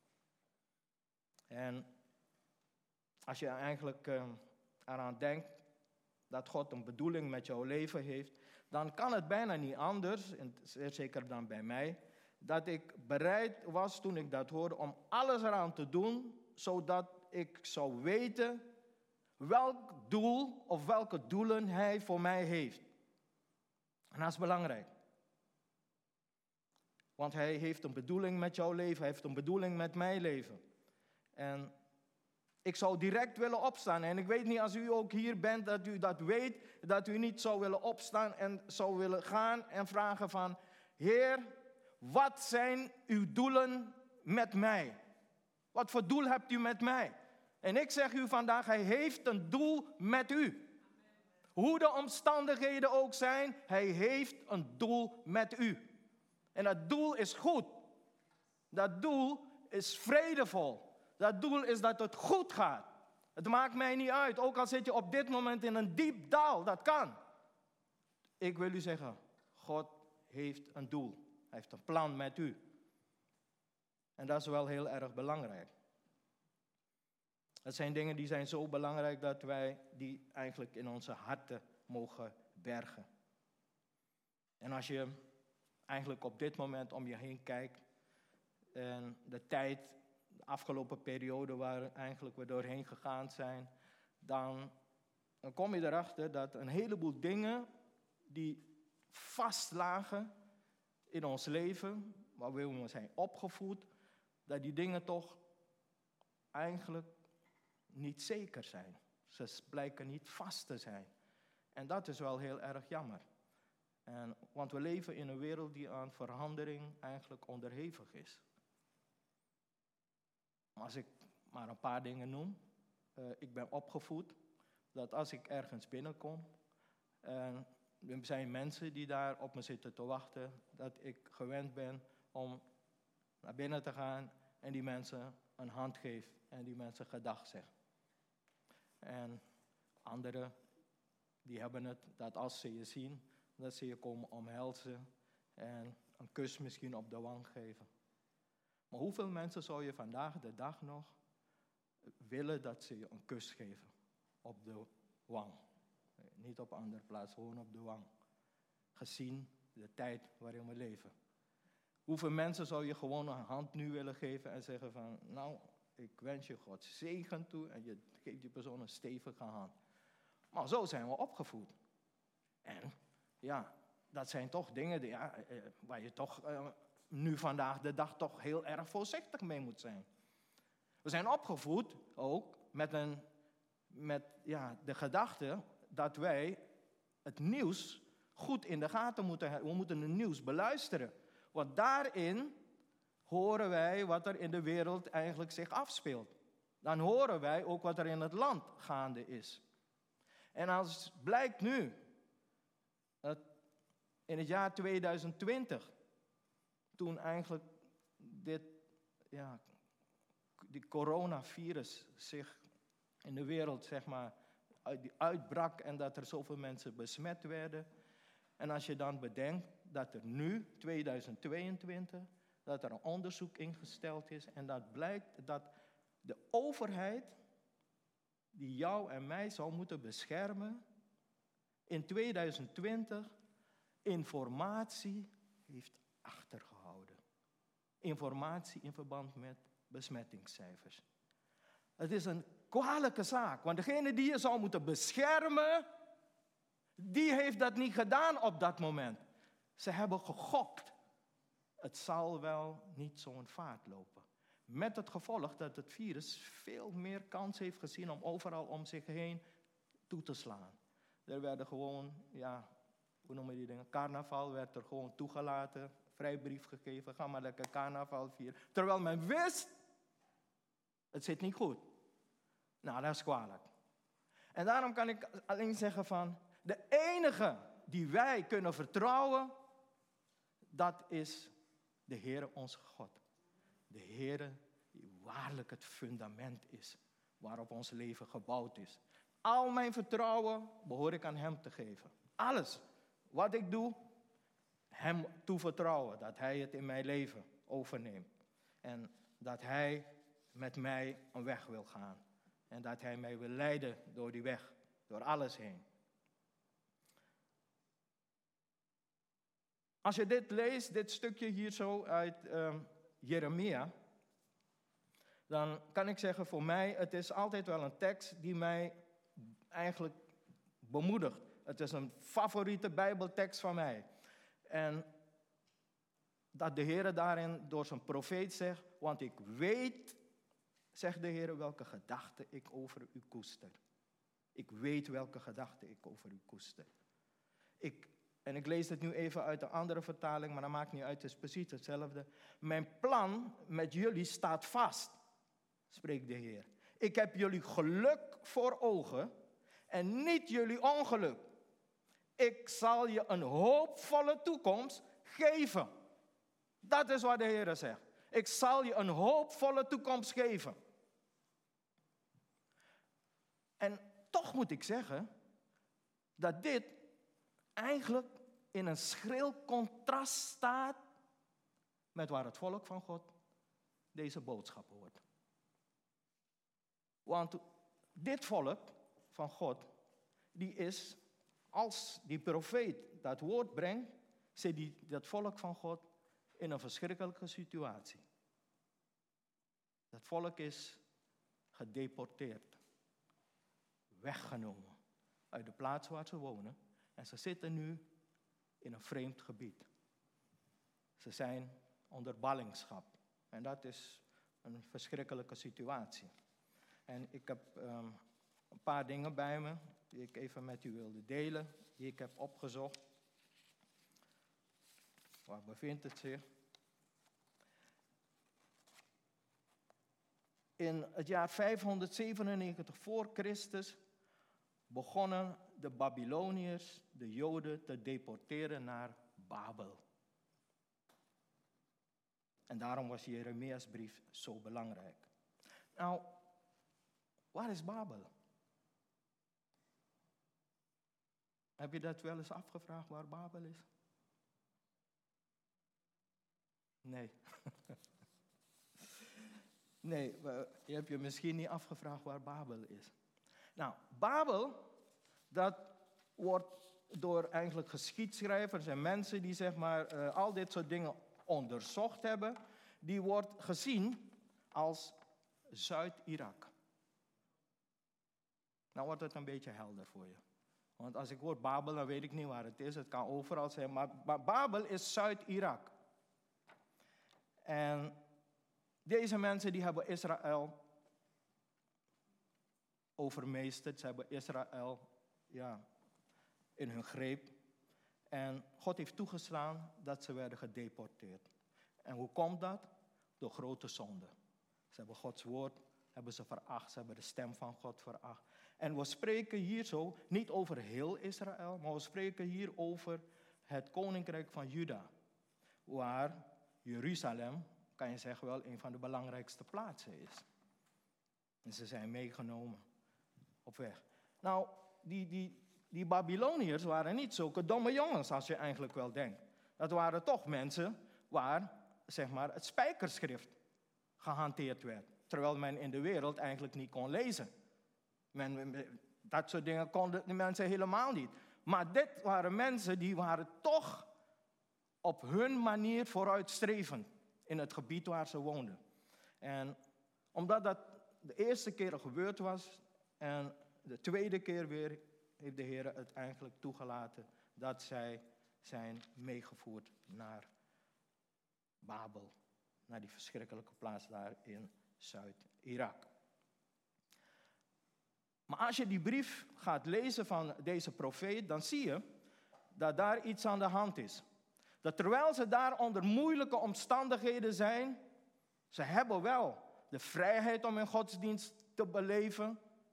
En als je eigenlijk eraan denkt dat God een bedoeling met jouw leven heeft, dan kan het bijna niet anders, en zeer zeker dan bij mij, dat ik bereid was toen ik dat hoorde om alles eraan te doen, zodat ik zou weten welk doel of welke doelen hij voor mij heeft. En dat is belangrijk. Want hij heeft een bedoeling met jouw leven, hij heeft een bedoeling met mijn leven. En ik zou direct willen opstaan. En ik weet niet als u ook hier bent dat u dat weet, dat u niet zou willen opstaan en zou willen gaan en vragen van, Heer, wat zijn uw doelen met mij? Wat voor doel hebt u met mij? En ik zeg u vandaag, hij heeft een doel met u. Hoe de omstandigheden ook zijn, hij heeft een doel met u. En dat doel is goed. Dat doel is vredevol. Dat doel is dat het goed gaat. Het maakt mij niet uit, ook al zit je op dit moment in een diep dal, dat kan. Ik wil u zeggen, God heeft een doel. Hij heeft een plan met u. En dat is wel heel erg belangrijk. Het zijn dingen die zijn zo belangrijk dat wij die eigenlijk in onze harten mogen bergen. En als je eigenlijk op dit moment om je heen kijkt en de tijd, de afgelopen periode waar eigenlijk we doorheen gegaan zijn, dan kom je erachter dat een heleboel dingen die vastlagen in ons leven, waar we zijn opgevoed, dat die dingen toch eigenlijk niet zeker zijn. Ze blijken niet vast te zijn. En dat is wel heel erg jammer. Want we leven in een wereld die aan verandering eigenlijk onderhevig is. Als ik maar een paar dingen noem. Ik ben opgevoed dat als ik ergens binnenkom, er zijn mensen die daar op me zitten te wachten, dat ik gewend ben om naar binnen te gaan en die mensen een hand geef en die mensen gedag zeg. En anderen, die hebben het dat als ze je zien, dat ze je komen omhelzen en een kus misschien op de wang geven. Maar hoeveel mensen zou je vandaag de dag nog willen dat ze je een kus geven op de wang? Niet op een andere plaats, gewoon op de wang. Gezien de tijd waarin we leven. Hoeveel mensen zou je gewoon een hand nu willen geven en zeggen van, nou, ik wens je God zegen toe en je geeft die persoon een stevige hand. Maar zo zijn we opgevoed. En ja, dat zijn toch dingen waar je toch nu vandaag de dag toch heel erg voorzichtig mee moet zijn. We zijn opgevoed ook met de gedachte dat wij het nieuws goed in de gaten moeten hebben. We moeten het nieuws beluisteren. Want daarin horen wij wat er in de wereld eigenlijk zich afspeelt. Dan horen wij ook wat er in het land gaande is. En als blijkt nu, dat in het jaar 2020, toen eigenlijk die coronavirus zich in de wereld, zeg maar, uitbrak en dat er zoveel mensen besmet werden. En als je dan bedenkt dat er nu, 2022, dat er een onderzoek ingesteld is en dat blijkt dat de overheid, die jou en mij zou moeten beschermen, in 2020 informatie heeft achtergehouden. Informatie in verband met besmettingscijfers. Het is een kwalijke zaak, want degene die je zou moeten beschermen, die heeft dat niet gedaan op dat moment. Ze hebben gegokt. Het zal wel niet zo'n vaart lopen. Met het gevolg dat het virus veel meer kans heeft gezien om overal om zich heen toe te slaan. Er werden gewoon, hoe noemen die dingen? Carnaval werd er gewoon toegelaten. Vrijbrief gegeven, ga maar lekker carnaval vieren. Terwijl men wist, het zit niet goed. Nou, dat is kwalijk. En daarom kan ik alleen zeggen van, de enige die wij kunnen vertrouwen, dat is de Heere onze God. De Heere die waarlijk het fundament is waarop ons leven gebouwd is. Al mijn vertrouwen behoor ik aan Hem te geven. Alles wat ik doe, Hem toevertrouwen. Dat Hij het in mijn leven overneemt. En dat Hij met mij een weg wil gaan. En dat Hij mij wil leiden door die weg. Door alles heen. Als je dit leest, dit stukje hier zo uit Jeremia, dan kan ik zeggen voor mij, het is altijd wel een tekst die mij eigenlijk bemoedigt. Het is een favoriete Bijbeltekst van mij. En dat de Heer daarin door zijn profeet zegt, want ik weet, zegt de Heer, welke gedachten ik over u koester. Ik weet welke gedachten ik over u koester. En ik lees het nu even uit een andere vertaling, maar dat maakt niet uit, het is precies hetzelfde. Mijn plan met jullie staat vast, spreekt de Heer. Ik heb jullie geluk voor ogen en niet jullie ongeluk. Ik zal je een hoopvolle toekomst geven. Dat is wat de Heer zegt. Ik zal je een hoopvolle toekomst geven. En toch moet ik zeggen dat dit eigenlijk in een schril contrast staat met waar het volk van God deze boodschap hoort. Want dit volk van God, die is, als die profeet dat woord brengt, zit dat volk van God in een verschrikkelijke situatie. Dat volk is gedeporteerd, weggenomen uit de plaats waar ze wonen. En ze zitten nu in een vreemd gebied. Ze zijn onder ballingschap. En dat is een verschrikkelijke situatie. En ik heb een paar dingen bij me die ik even met u wilde delen, die ik heb opgezocht. Waar bevindt het zich? In het jaar 597 voor Christus begonnen de Babyloniërs de Joden te deporteren naar Babel. En daarom was Jeremia's brief zo belangrijk. Nou, waar is Babel? Heb je dat wel eens afgevraagd waar Babel is? Nee. Nee, je hebt je misschien niet afgevraagd waar Babel is. Nou, Babel, dat wordt door eigenlijk geschiedschrijvers en mensen die zeg maar al dit soort dingen onderzocht hebben, die wordt gezien als Zuid-Irak. Nou wordt het een beetje helder voor je. Want als ik hoor Babel, dan weet ik niet waar het is. Het kan overal zijn, maar Babel is Zuid-Irak. En deze mensen die hebben Israël overmeesterd. Ze hebben Israël in hun greep. En God heeft toegestaan dat ze werden gedeporteerd. En hoe komt dat? Door grote zonde. Ze hebben Gods woord veracht. Ze hebben de stem van God veracht. En we spreken hier zo niet over heel Israël, maar we spreken hier over het koninkrijk van Juda. Waar Jeruzalem, kan je zeggen, wel een van de belangrijkste plaatsen is. En ze zijn meegenomen op weg. Nou, die Babyloniërs waren niet zulke domme jongens als je eigenlijk wel denkt. Dat waren toch mensen waar, zeg maar, het spijkerschrift gehanteerd werd. Terwijl men in de wereld eigenlijk niet kon lezen. Dat soort dingen konden de mensen helemaal niet. Maar dit waren mensen die waren toch op hun manier vooruitstrevend in het gebied waar ze woonden. En omdat dat de eerste keer gebeurd was en de tweede keer weer, heeft de Heer het eigenlijk toegelaten dat zij zijn meegevoerd naar Babel. Naar die verschrikkelijke plaats daar in Zuid-Irak. Maar als je die brief gaat lezen van deze profeet, dan zie je dat daar iets aan de hand is. Dat terwijl ze daar onder moeilijke omstandigheden zijn, ze hebben wel de vrijheid om hun godsdienst te beleven.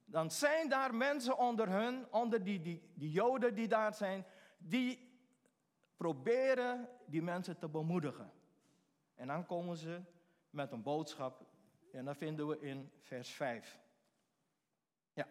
dan zijn daar mensen onder hun, onder die Joden die daar zijn, die proberen die mensen te bemoedigen. En dan komen ze met een boodschap en dat vinden we in vers 5. Ja.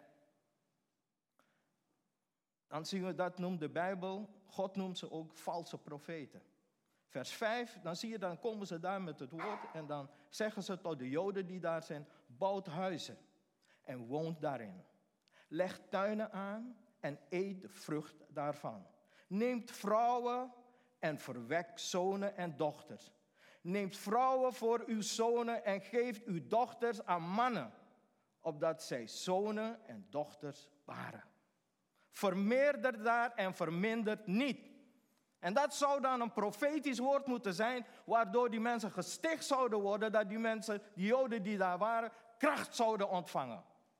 Dan zien we, dat noemt de Bijbel, God noemt ze ook valse profeten. Vers 5, dan zie je, dan komen ze daar met het woord en dan zeggen ze tot de Joden die daar zijn, bouwt huizen en woont daarin. Leg tuinen aan en eet de vrucht daarvan. Neemt vrouwen en verwekt zonen en dochters. Neemt vrouwen voor uw zonen en geeft uw dochters aan mannen, opdat zij zonen en dochters baren. Vermeerder daar en vermindert niet. En dat zou dan een profetisch woord moeten zijn, waardoor die mensen gesticht zouden worden, dat die mensen, die Joden die daar waren, kracht zouden ontvangen.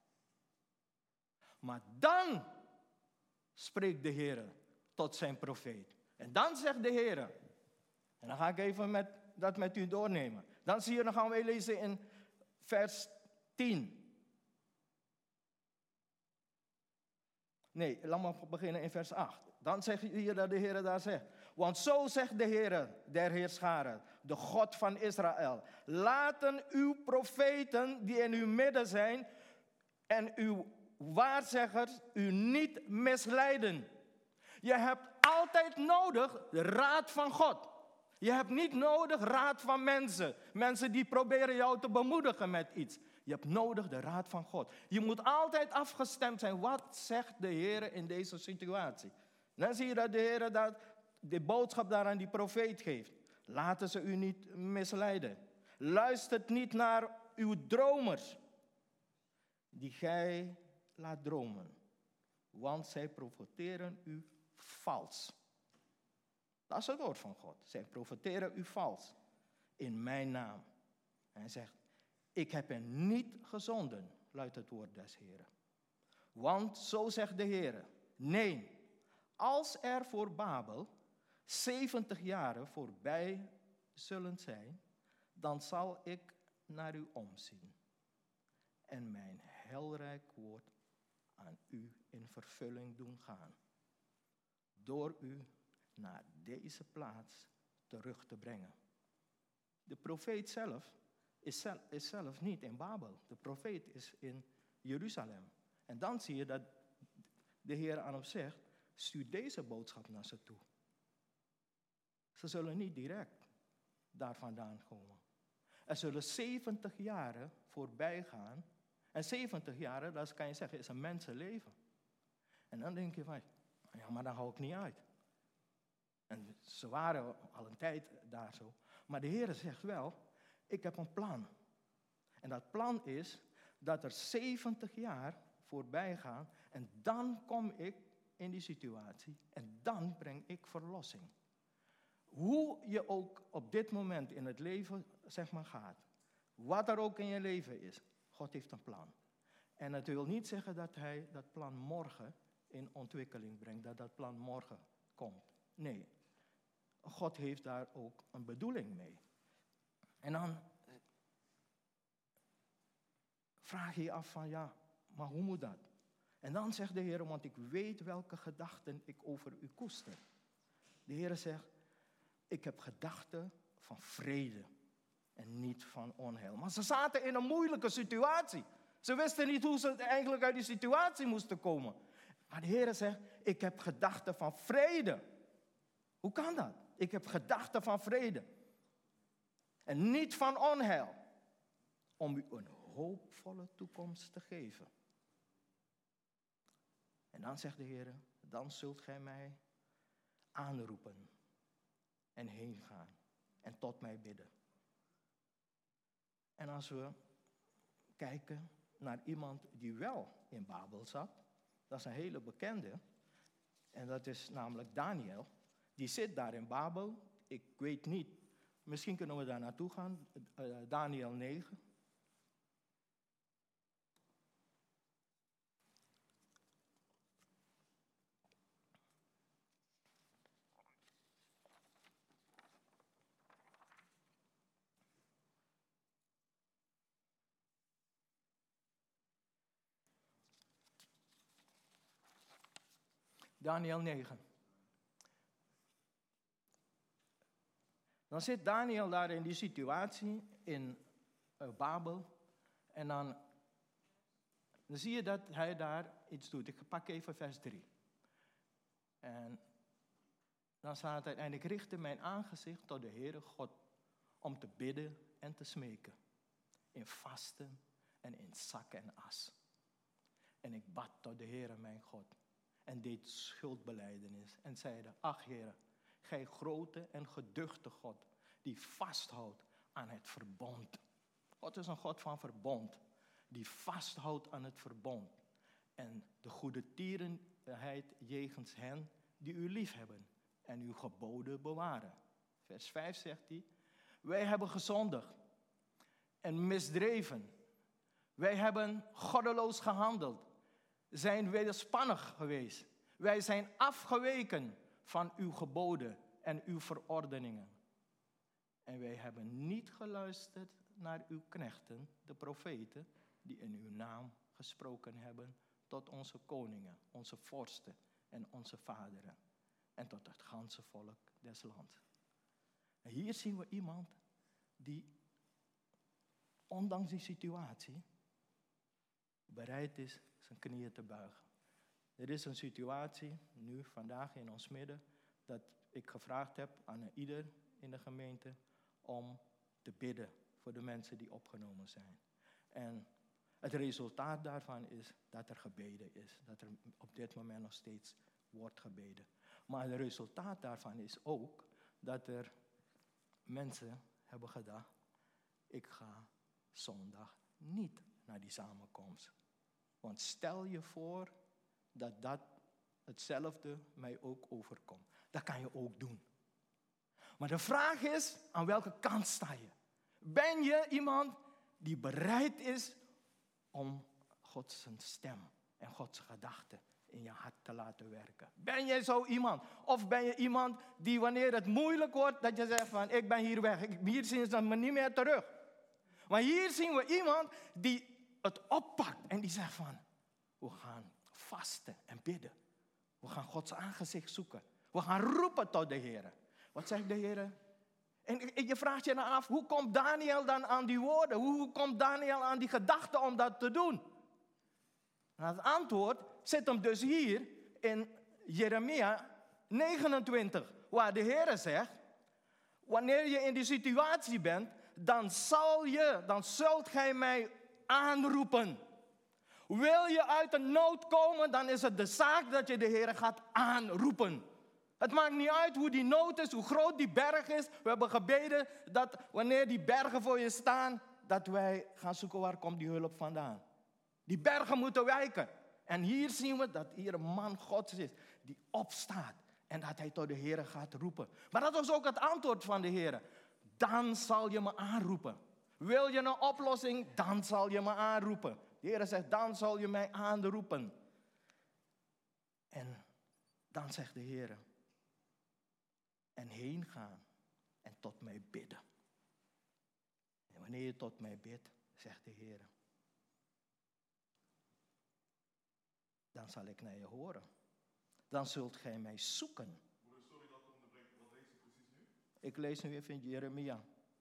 Maar dan spreekt de Heer tot zijn profeet. En dan zegt de Heer, en dan ga ik even dat met u doornemen. Dan gaan we lezen in vers 10. Nee, laat me beginnen in vers 8. Dan zegt hier dat de Heer daar zegt. Want zo zegt de Heer der Heerscharen, de God van Israël. Laten uw profeten die in uw midden zijn en uw waarzeggers u niet misleiden. Je hebt altijd nodig de raad van God. Je hebt niet nodig raad van mensen. Mensen die proberen jou te bemoedigen met iets. Je hebt nodig de raad van God. Je moet altijd afgestemd zijn. Wat zegt de Heer in deze situatie? Dan zie je dat de Heer de boodschap daar aan die profeet geeft. Laten ze u niet misleiden. Luistert niet naar uw dromers, die gij laat dromen. Want zij profeteren u vals. Dat is het woord van God. Zij profeteren u vals. In mijn naam. En hij zegt, ik heb hen niet gezonden, luidt het woord des Heren. Want zo zegt de Heer, nee, als er voor Babel 70 jaren voorbij zullen zijn, dan zal ik naar u omzien en mijn heilrijk woord aan u in vervulling doen gaan, door u naar deze plaats terug te brengen. De profeet zelf is zelf niet in Babel. De profeet is in Jeruzalem. En dan zie je dat de Heer aan hem zegt, stuur deze boodschap naar ze toe. Ze zullen niet direct daar vandaan komen. Er zullen 70 jaren voorbij gaan. En 70 jaren, dat kan je zeggen, is een mensenleven. En dan denk je van, ja, maar dan hou ik niet uit. En ze waren al een tijd daar zo. Maar de Heer zegt wel, ik heb een plan. En dat plan is dat er 70 jaar voorbij gaan. En dan kom ik in die situatie. En dan breng ik verlossing. Hoe je ook op dit moment in het leven gaat. Wat er ook in je leven is. God heeft een plan. En het wil niet zeggen dat hij dat plan morgen in ontwikkeling brengt. Dat dat plan morgen komt. Nee. God heeft daar ook een bedoeling mee. En dan vraag je je af van, ja, maar hoe moet dat? En dan zegt de Heer, want ik weet welke gedachten ik over u koester. De Heer zegt, ik heb gedachten van vrede en niet van onheil. Maar ze zaten in een moeilijke situatie. Ze wisten niet hoe ze eigenlijk uit die situatie moesten komen. Maar de Heer zegt, ik heb gedachten van vrede. Hoe kan dat? Ik heb gedachten van vrede. En niet van onheil. Om u een hoopvolle toekomst te geven. En dan zegt de Heer, dan zult gij mij aanroepen. En heen gaan. En tot mij bidden. En als we kijken naar iemand die wel in Babel zat. Dat is een hele bekende. En dat is namelijk Daniel. Die zit daar in Babel. Ik weet niet. Misschien kunnen we daar naartoe gaan. Daniel 9. Daniel 9. Dan zit Daniel daar in die situatie in Babel. En dan zie je dat hij daar iets doet. Ik pak even vers 3. En dan staat er: en ik richtte mijn aangezicht tot de Heere God om te bidden en te smeken. In vasten en in zak en as. En ik bad tot de Heere mijn God. En deed schuldbelijdenis. En zeide: ach Heere, gij grote en geduchte God, die vasthoudt aan het verbond. God is een God van verbond. Die vasthoudt aan het verbond. En de goede tierenheid jegens hen die u lief hebben. En uw geboden bewaren. Vers 5 zegt hij: wij hebben gezondigd en misdreven. Wij hebben goddeloos gehandeld. Zijn wederspannig geweest. Wij zijn afgeweken van uw geboden en uw verordeningen. En wij hebben niet geluisterd naar uw knechten, de profeten, die in uw naam gesproken hebben tot onze koningen, onze vorsten en onze vaderen. En tot het ganse volk des lands. En hier zien we iemand die, ondanks die situatie, bereid is zijn knieën te buigen. Er is een situatie, nu, vandaag in ons midden, dat ik gevraagd heb aan ieder in de gemeente om te bidden voor de mensen die opgenomen zijn. En het resultaat daarvan is dat er gebeden is. Dat er op dit moment nog steeds wordt gebeden. Maar het resultaat daarvan is ook dat er mensen hebben gedacht: ik ga zondag niet naar die samenkomst. Want stel je voor dat hetzelfde mij ook overkomt. Dat kan je ook doen. Maar de vraag is, aan welke kant sta je? Ben je iemand die bereid is om Gods stem en Gods gedachten in je hart te laten werken? Ben jij zo iemand? Of ben je iemand die, wanneer het moeilijk wordt, dat je zegt van: ik ben hier weg. Hier zien ze me niet meer terug. Maar hier zien we iemand die het oppakt en die zegt van: we gaan vasten en bidden. We gaan Gods aangezicht zoeken. We gaan roepen tot de Heer. Wat zegt de Heer? En je vraagt je dan af, hoe komt Daniel dan aan die woorden? Hoe komt Daniel aan die gedachte om dat te doen? Nou, het antwoord zit hem dus hier in Jeremia 29. Waar de Heer zegt: wanneer je in die situatie bent, dan zult gij mij aanroepen. Wil je uit de nood komen, dan is het de zaak dat je de Heer gaat aanroepen. Het maakt niet uit hoe die nood is, hoe groot die berg is. We hebben gebeden dat wanneer die bergen voor je staan, dat wij gaan zoeken waar komt die hulp vandaan. Die bergen moeten wijken. En hier zien we dat hier een man Gods is die opstaat en dat hij tot de Heer gaat roepen. Maar dat was ook het antwoord van de Heer. Dan zal je me aanroepen. Wil je een oplossing? Dan zal je me aanroepen. De Heer zegt: dan zal je mij aanroepen. En dan zegt de Heer: en heen gaan en tot mij bidden. En wanneer je tot mij bidt, zegt de Heer, dan zal ik naar je horen. Dan zult gij mij zoeken. Sorry dat ik onderbreek. Wat lees je precies nu? Ik lees nu even in Jeremia.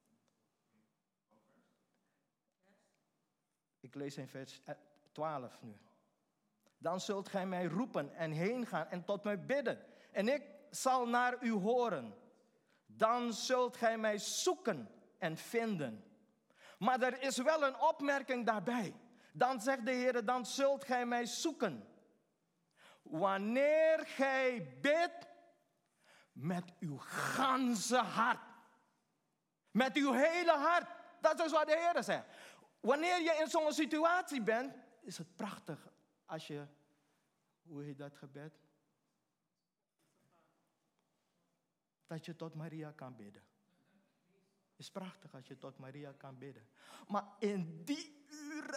Ik lees in vers 12 nu. Dan zult gij mij roepen en heen gaan en tot mij bidden. En ik zal naar u horen. Dan zult gij mij zoeken en vinden. Maar er is wel een opmerking daarbij. Dan zegt de Heer: dan zult gij mij zoeken. Wanneer gij bidt met uw ganse hart. Met uw hele hart. Dat is wat de Heer zegt. Wanneer je in zo'n situatie bent, is het prachtig als je, hoe heet dat gebed? Dat je tot Maria kan bidden. Het is prachtig als je tot Maria kan bidden. Maar in die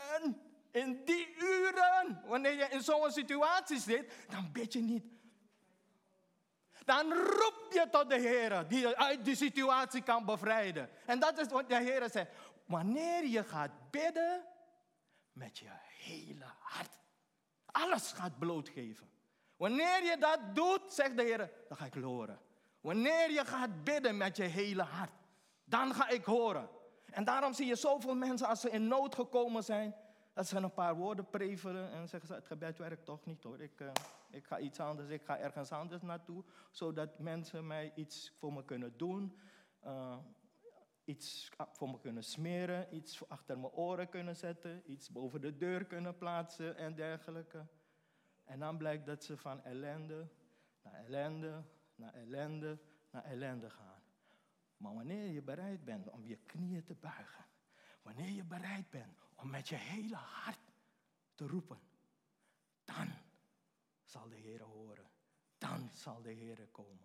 uren, wanneer je in zo'n situatie zit, dan bid je niet. Dan roep je tot de Heer die je uit die situatie kan bevrijden. En dat is wat de Heer zegt. Wanneer je gaat bidden met je hele hart. Alles gaat blootgeven. Wanneer je dat doet, zegt de Heer, dan ga ik horen. Wanneer je gaat bidden met je hele hart, dan ga ik horen. En daarom zie je zoveel mensen als ze in nood gekomen zijn, dat ze een paar woorden prevelen en zeggen ze, het gebed werkt toch niet hoor. Ik ga iets anders, ik ga ergens anders naartoe, zodat mensen mij iets voor me kunnen doen, iets voor me kunnen smeren, iets achter mijn oren kunnen zetten, iets boven de deur kunnen plaatsen en dergelijke. En dan blijkt dat ze van ellende naar ellende, naar ellende, naar ellende gaan. Maar wanneer je bereid bent om je knieën te buigen, wanneer je bereid bent om met je hele hart te roepen, dan zal de Heer horen. Dan zal de Heer komen.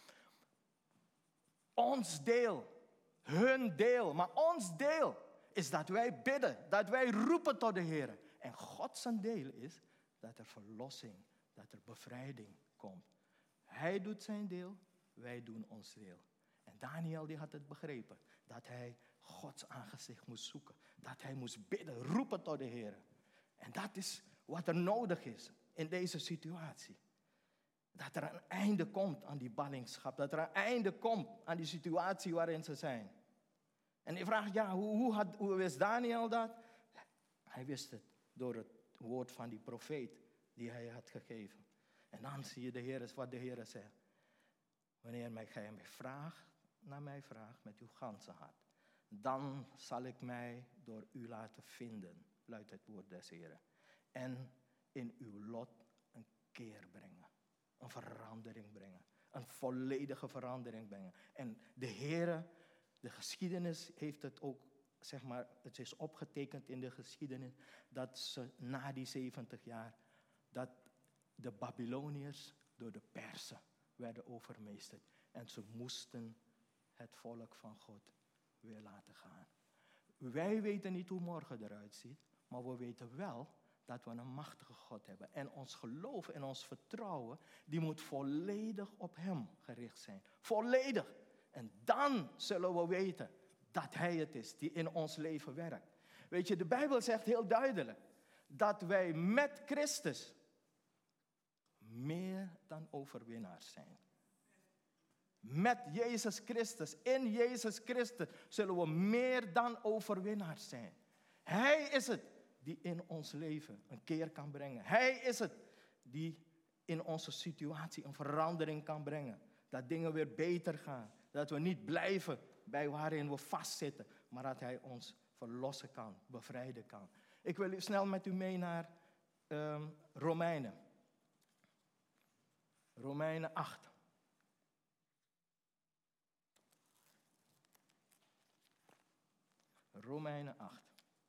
Ons deel, hun deel, maar ons deel is dat wij bidden, dat wij roepen tot de Heer. En God zijn deel is dat er verlossing, dat er bevrijding komt. Hij doet zijn deel, wij doen ons deel. En Daniel die had het begrepen, dat hij Gods aangezicht moest zoeken. Dat hij moest bidden, roepen tot de Heer. En dat is wat er nodig is in deze situatie. Dat er een einde komt aan die ballingschap. Dat er een einde komt aan die situatie waarin ze zijn. En je vraagt, ja, hoe wist Daniel dat? Hij wist het door het woord van die profeet die hij had gegeven. En dan zie je de Heer, wat de Heer zegt. Wanneer gij naar mij vraagt met uw ganse hart, dan zal ik mij door u laten vinden, luidt het woord des Heren. En in uw lot een keer brengen, een verandering brengen, een volledige verandering brengen. En de Heere, de geschiedenis heeft het ook, zeg maar, het is opgetekend in de geschiedenis, dat ze na die 70 jaar, dat de Babyloniërs door de Persen werden overmeesterd. En ze moesten het volk van God weer laten gaan. Wij weten niet hoe morgen eruit ziet, maar we weten wel dat we een machtige God hebben. En ons geloof en ons vertrouwen, die moet volledig op Hem gericht zijn. Volledig. En dan zullen we weten dat Hij het is die in ons leven werkt. Weet je, de Bijbel zegt heel duidelijk dat wij met Christus meer dan overwinnaars zijn. Met Jezus Christus, in Jezus Christus, zullen we meer dan overwinnaars zijn. Hij is het die in ons leven een keer kan brengen. Hij is het die in onze situatie een verandering kan brengen. Dat dingen weer beter gaan. Dat we niet blijven bij waarin we vastzitten, maar dat Hij ons verlossen kan, bevrijden kan. Ik wil snel met u mee naar Romeinen. Romeinen 8. Romeinen 8.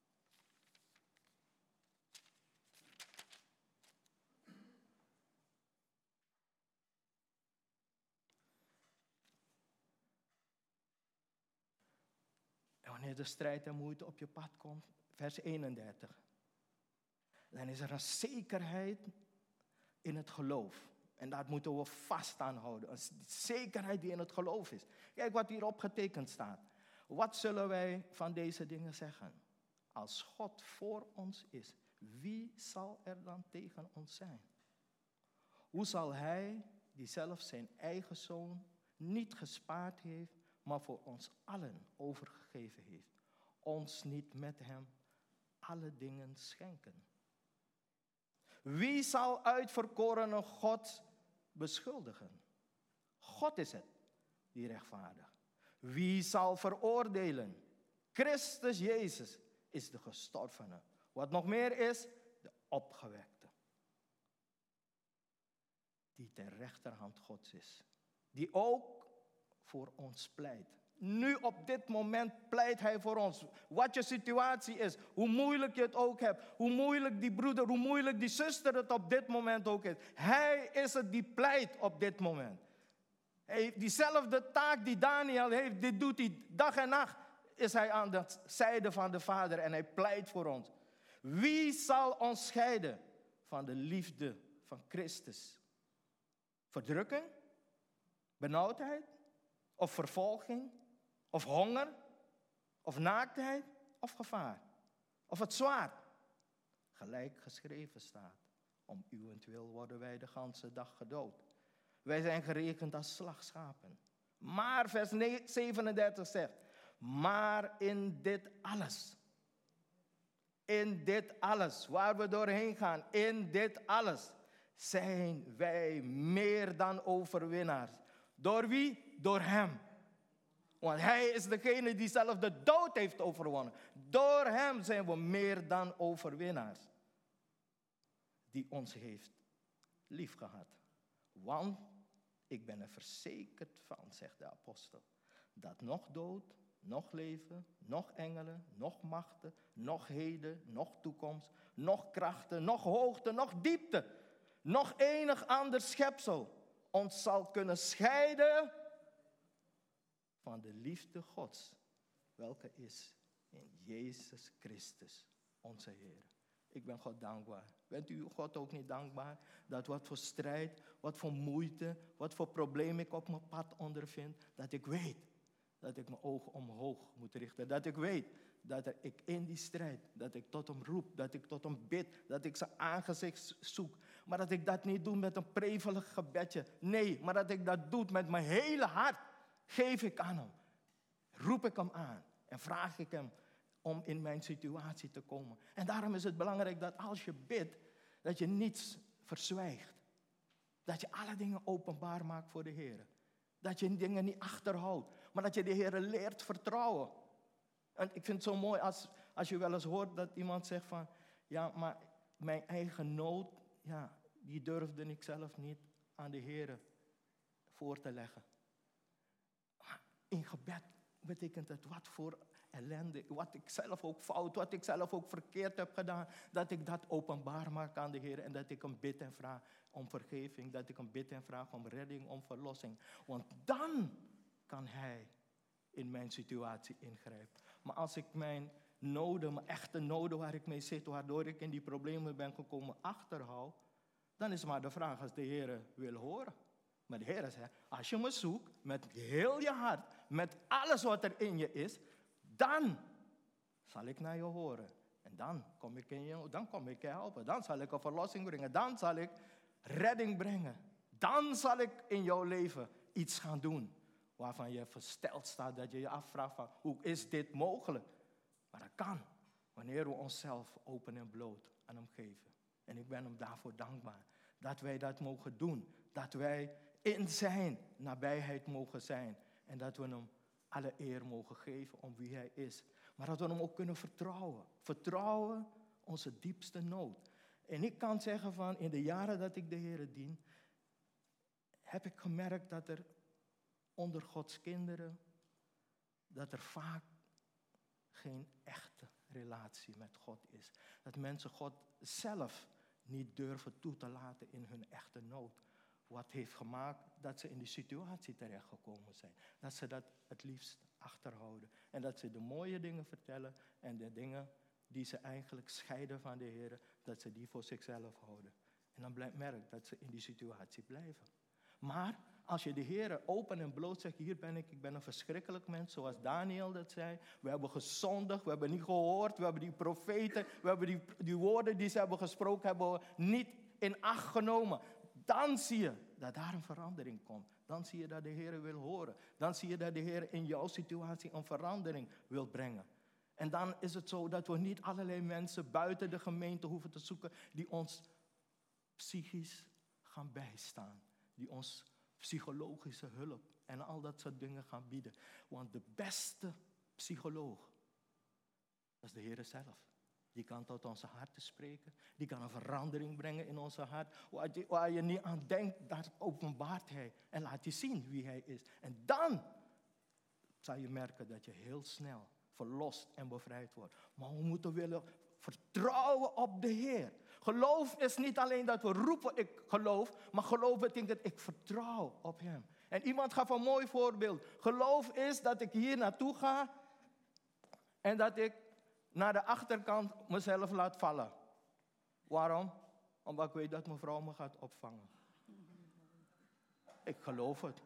En wanneer de strijd en moeite op je pad komt, vers 31. Dan is er een zekerheid in het geloof. En dat moeten we vast aanhouden. Een zekerheid die in het geloof is. Kijk wat hier opgetekend staat. Wat zullen wij van deze dingen zeggen? Als God voor ons is, wie zal er dan tegen ons zijn? Hoe zal Hij, die zelf zijn eigen zoon niet gespaard heeft, maar voor ons allen overgegeven heeft, ons niet met Hem alle dingen schenken? Wie zal uitverkorene God beschuldigen? God is het die rechtvaardigt. Wie zal veroordelen? Christus Jezus is de gestorvene. Wat nog meer is, de opgewekte. Die ter rechterhand Gods is. Die ook voor ons pleit. Nu op dit moment pleit Hij voor ons. Wat je situatie is, hoe moeilijk je het ook hebt, hoe moeilijk die broeder, hoe moeilijk die zuster het op dit moment ook is. Hij is het die pleit op dit moment. Diezelfde taak die Daniel heeft, dit doet hij dag en nacht. Is hij aan de zijde van de Vader en hij pleit voor ons. Wie zal ons scheiden van de liefde van Christus? Verdrukking? Benauwdheid? Of vervolging? Of honger? Of naaktheid? Of gevaar? Of het zwaard? Gelijk geschreven staat. Om uwentwil worden wij de ganse dag gedood. Wij zijn gerekend als slagschapen. Maar vers 37 zegt, maar in dit alles, waar we doorheen gaan, in dit alles, zijn wij meer dan overwinnaars. Door wie? Door hem. Want hij is degene die zelf de dood heeft overwonnen. Door hem zijn we meer dan overwinnaars. Die ons heeft liefgehad. Want ik ben er verzekerd van, zegt de apostel, dat nog dood, nog leven, nog engelen, nog machten, nog heden, nog toekomst, nog krachten, nog hoogte, nog diepte, nog enig ander schepsel ons zal kunnen scheiden van de liefde Gods, welke is in Jezus Christus, onze Heer. Ik ben God dankbaar. Bent u God ook niet dankbaar? Dat wat voor strijd, wat voor moeite, wat voor probleem ik op mijn pad ondervind, dat ik weet dat ik mijn ogen omhoog moet richten. Dat ik weet dat ik in die strijd, dat ik tot hem roep, dat ik tot hem bid, dat ik zijn aangezicht zoek. Maar dat ik dat niet doe met een prevelig gebedje. Nee, maar dat ik dat doe met mijn hele hart. Geef ik aan hem. Roep ik hem aan en vraag ik hem om in mijn situatie te komen. En daarom is het belangrijk dat als je bidt, dat je niets verzwijgt. Dat je alle dingen openbaar maakt voor de Heer. Dat je dingen niet achterhoudt, maar dat je de Heer leert vertrouwen. En ik vind het zo mooi als je wel eens hoort dat iemand zegt van, ja, maar mijn eigen nood, ja, die durfde ik zelf niet aan de Heer voor te leggen. Maar in gebed betekent het wat voor ellende, wat ik zelf ook fout, wat ik zelf ook verkeerd heb gedaan, dat ik dat openbaar maak aan de Heer en dat ik hem bid en vraag om vergeving, dat ik hem bid en vraag om redding, om verlossing. Want dan kan hij in mijn situatie ingrijpen. Maar als ik mijn noden, mijn echte noden waar ik mee zit, waardoor ik in die problemen ben gekomen, achterhoud, dan is maar de vraag als de Heer wil horen. Maar de Heer zegt, als je me zoekt met heel je hart, met alles wat er in je is, dan zal ik naar je horen. En dan kom ik je helpen. Dan zal ik een verlossing brengen. Dan zal ik redding brengen. Dan zal ik in jouw leven iets gaan doen waarvan je versteld staat, dat je je afvraagt van, hoe is dit mogelijk? Maar dat kan, wanneer we onszelf open en bloot aan hem geven. En ik ben hem daarvoor dankbaar, dat wij dat mogen doen. Dat wij in zijn nabijheid mogen zijn. En dat we hem alle eer mogen geven om wie hij is. Maar dat we hem ook kunnen vertrouwen. Vertrouwen onze diepste nood. En ik kan zeggen van, in de jaren dat ik de Heer dien, heb ik gemerkt dat er onder Gods kinderen, dat er vaak geen echte relatie met God is. Dat mensen God zelf niet durven toe te laten in hun echte nood. Wat heeft gemaakt dat ze in die situatie terechtgekomen zijn. Dat ze dat het liefst achterhouden. En dat ze de mooie dingen vertellen en de dingen die ze eigenlijk scheiden van de Heer, dat ze die voor zichzelf houden. En dan merk dat ze in die situatie blijven. Maar als je de Heer open en bloot zegt, hier ben ik ben een verschrikkelijk mens, zoals Daniel dat zei. We hebben gezondigd, we hebben niet gehoord, we hebben die profeten, we hebben die woorden die ze hebben gesproken, hebben we niet in acht genomen. Dan zie je dat daar een verandering komt. Dan zie je dat de Heer wil horen. Dan zie je dat de Heer in jouw situatie een verandering wil brengen. En dan is het zo dat we niet allerlei mensen buiten de gemeente hoeven te zoeken die ons psychisch gaan bijstaan. Die ons psychologische hulp en al dat soort dingen gaan bieden. Want de beste psycholoog, dat is de Heer zelf. Die kan tot onze harten spreken. Die kan een verandering brengen in onze hart. Waar je niet aan denkt, dat openbaart hij. En laat je zien wie hij is. En dan zal je merken dat je heel snel verlost en bevrijd wordt. Maar we moeten willen vertrouwen op de Heer. Geloof is niet alleen dat we roepen, ik geloof. Maar geloof betekent, ik vertrouw op hem. En iemand gaf een mooi voorbeeld. Geloof is dat ik hier naartoe ga en dat ik naar de achterkant mezelf laat vallen. Waarom? Omdat ik weet dat mijn vrouw me gaat opvangen. Ik geloof het.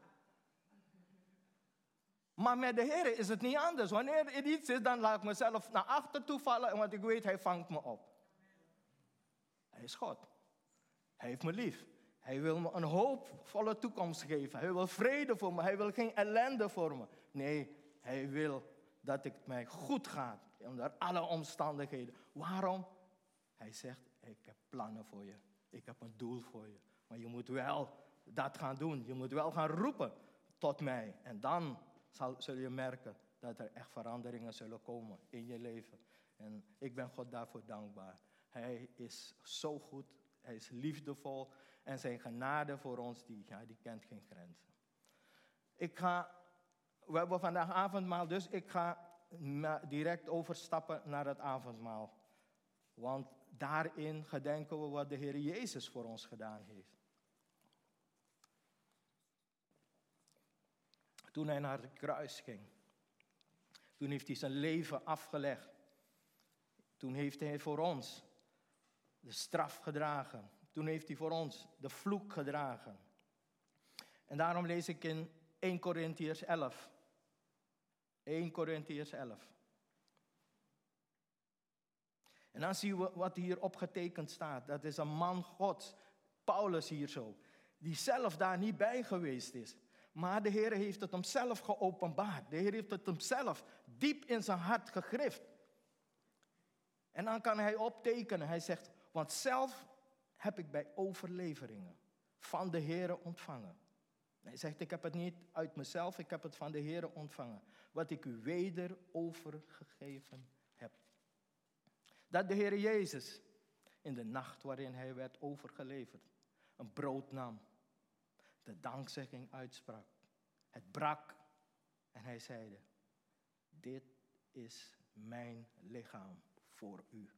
Maar met de Heer is het niet anders. Wanneer er iets is, dan laat ik mezelf naar achter toe vallen, want ik weet, hij vangt me op. Hij is God. Hij heeft me lief. Hij wil me een hoopvolle toekomst geven. Hij wil vrede voor me. Hij wil geen ellende voor me. Nee, hij wil dat het mij goed gaat. Onder alle omstandigheden. Waarom? Hij zegt, ik heb plannen voor je. Ik heb een doel voor je. Maar je moet wel dat gaan doen. Je moet wel gaan roepen tot mij. En dan zul je merken dat er echt veranderingen zullen komen in je leven. En ik ben God daarvoor dankbaar. Hij is zo goed. Hij is liefdevol. En zijn genade voor ons, die kent geen grenzen. We hebben vandaag avondmaal, dus ik ga direct overstappen naar het avondmaal. Want daarin gedenken we wat de Heer Jezus voor ons gedaan heeft. Toen hij naar het kruis ging. Toen heeft hij zijn leven afgelegd. Toen heeft hij voor ons de straf gedragen. Toen heeft hij voor ons de vloek gedragen. En daarom lees ik in 1 Korintiërs 11. 1 Korintiërs 11. En dan zien we wat hier opgetekend staat. Dat is een man Gods, Paulus hier zo, die zelf daar niet bij geweest is. Maar de Heer heeft het hem zelf geopenbaard. De Heer heeft het hem zelf diep in zijn hart gegrift. En dan kan hij optekenen. Hij zegt, want zelf heb ik bij overleveringen van de Heer ontvangen. Hij zegt, ik heb het niet uit mezelf, ik heb het van de Heer ontvangen. Wat ik u weder overgegeven heb. Dat de Heer Jezus in de nacht waarin hij werd overgeleverd, een brood nam, de dankzegging uitsprak. Het brak en hij zeide, dit is mijn lichaam voor u.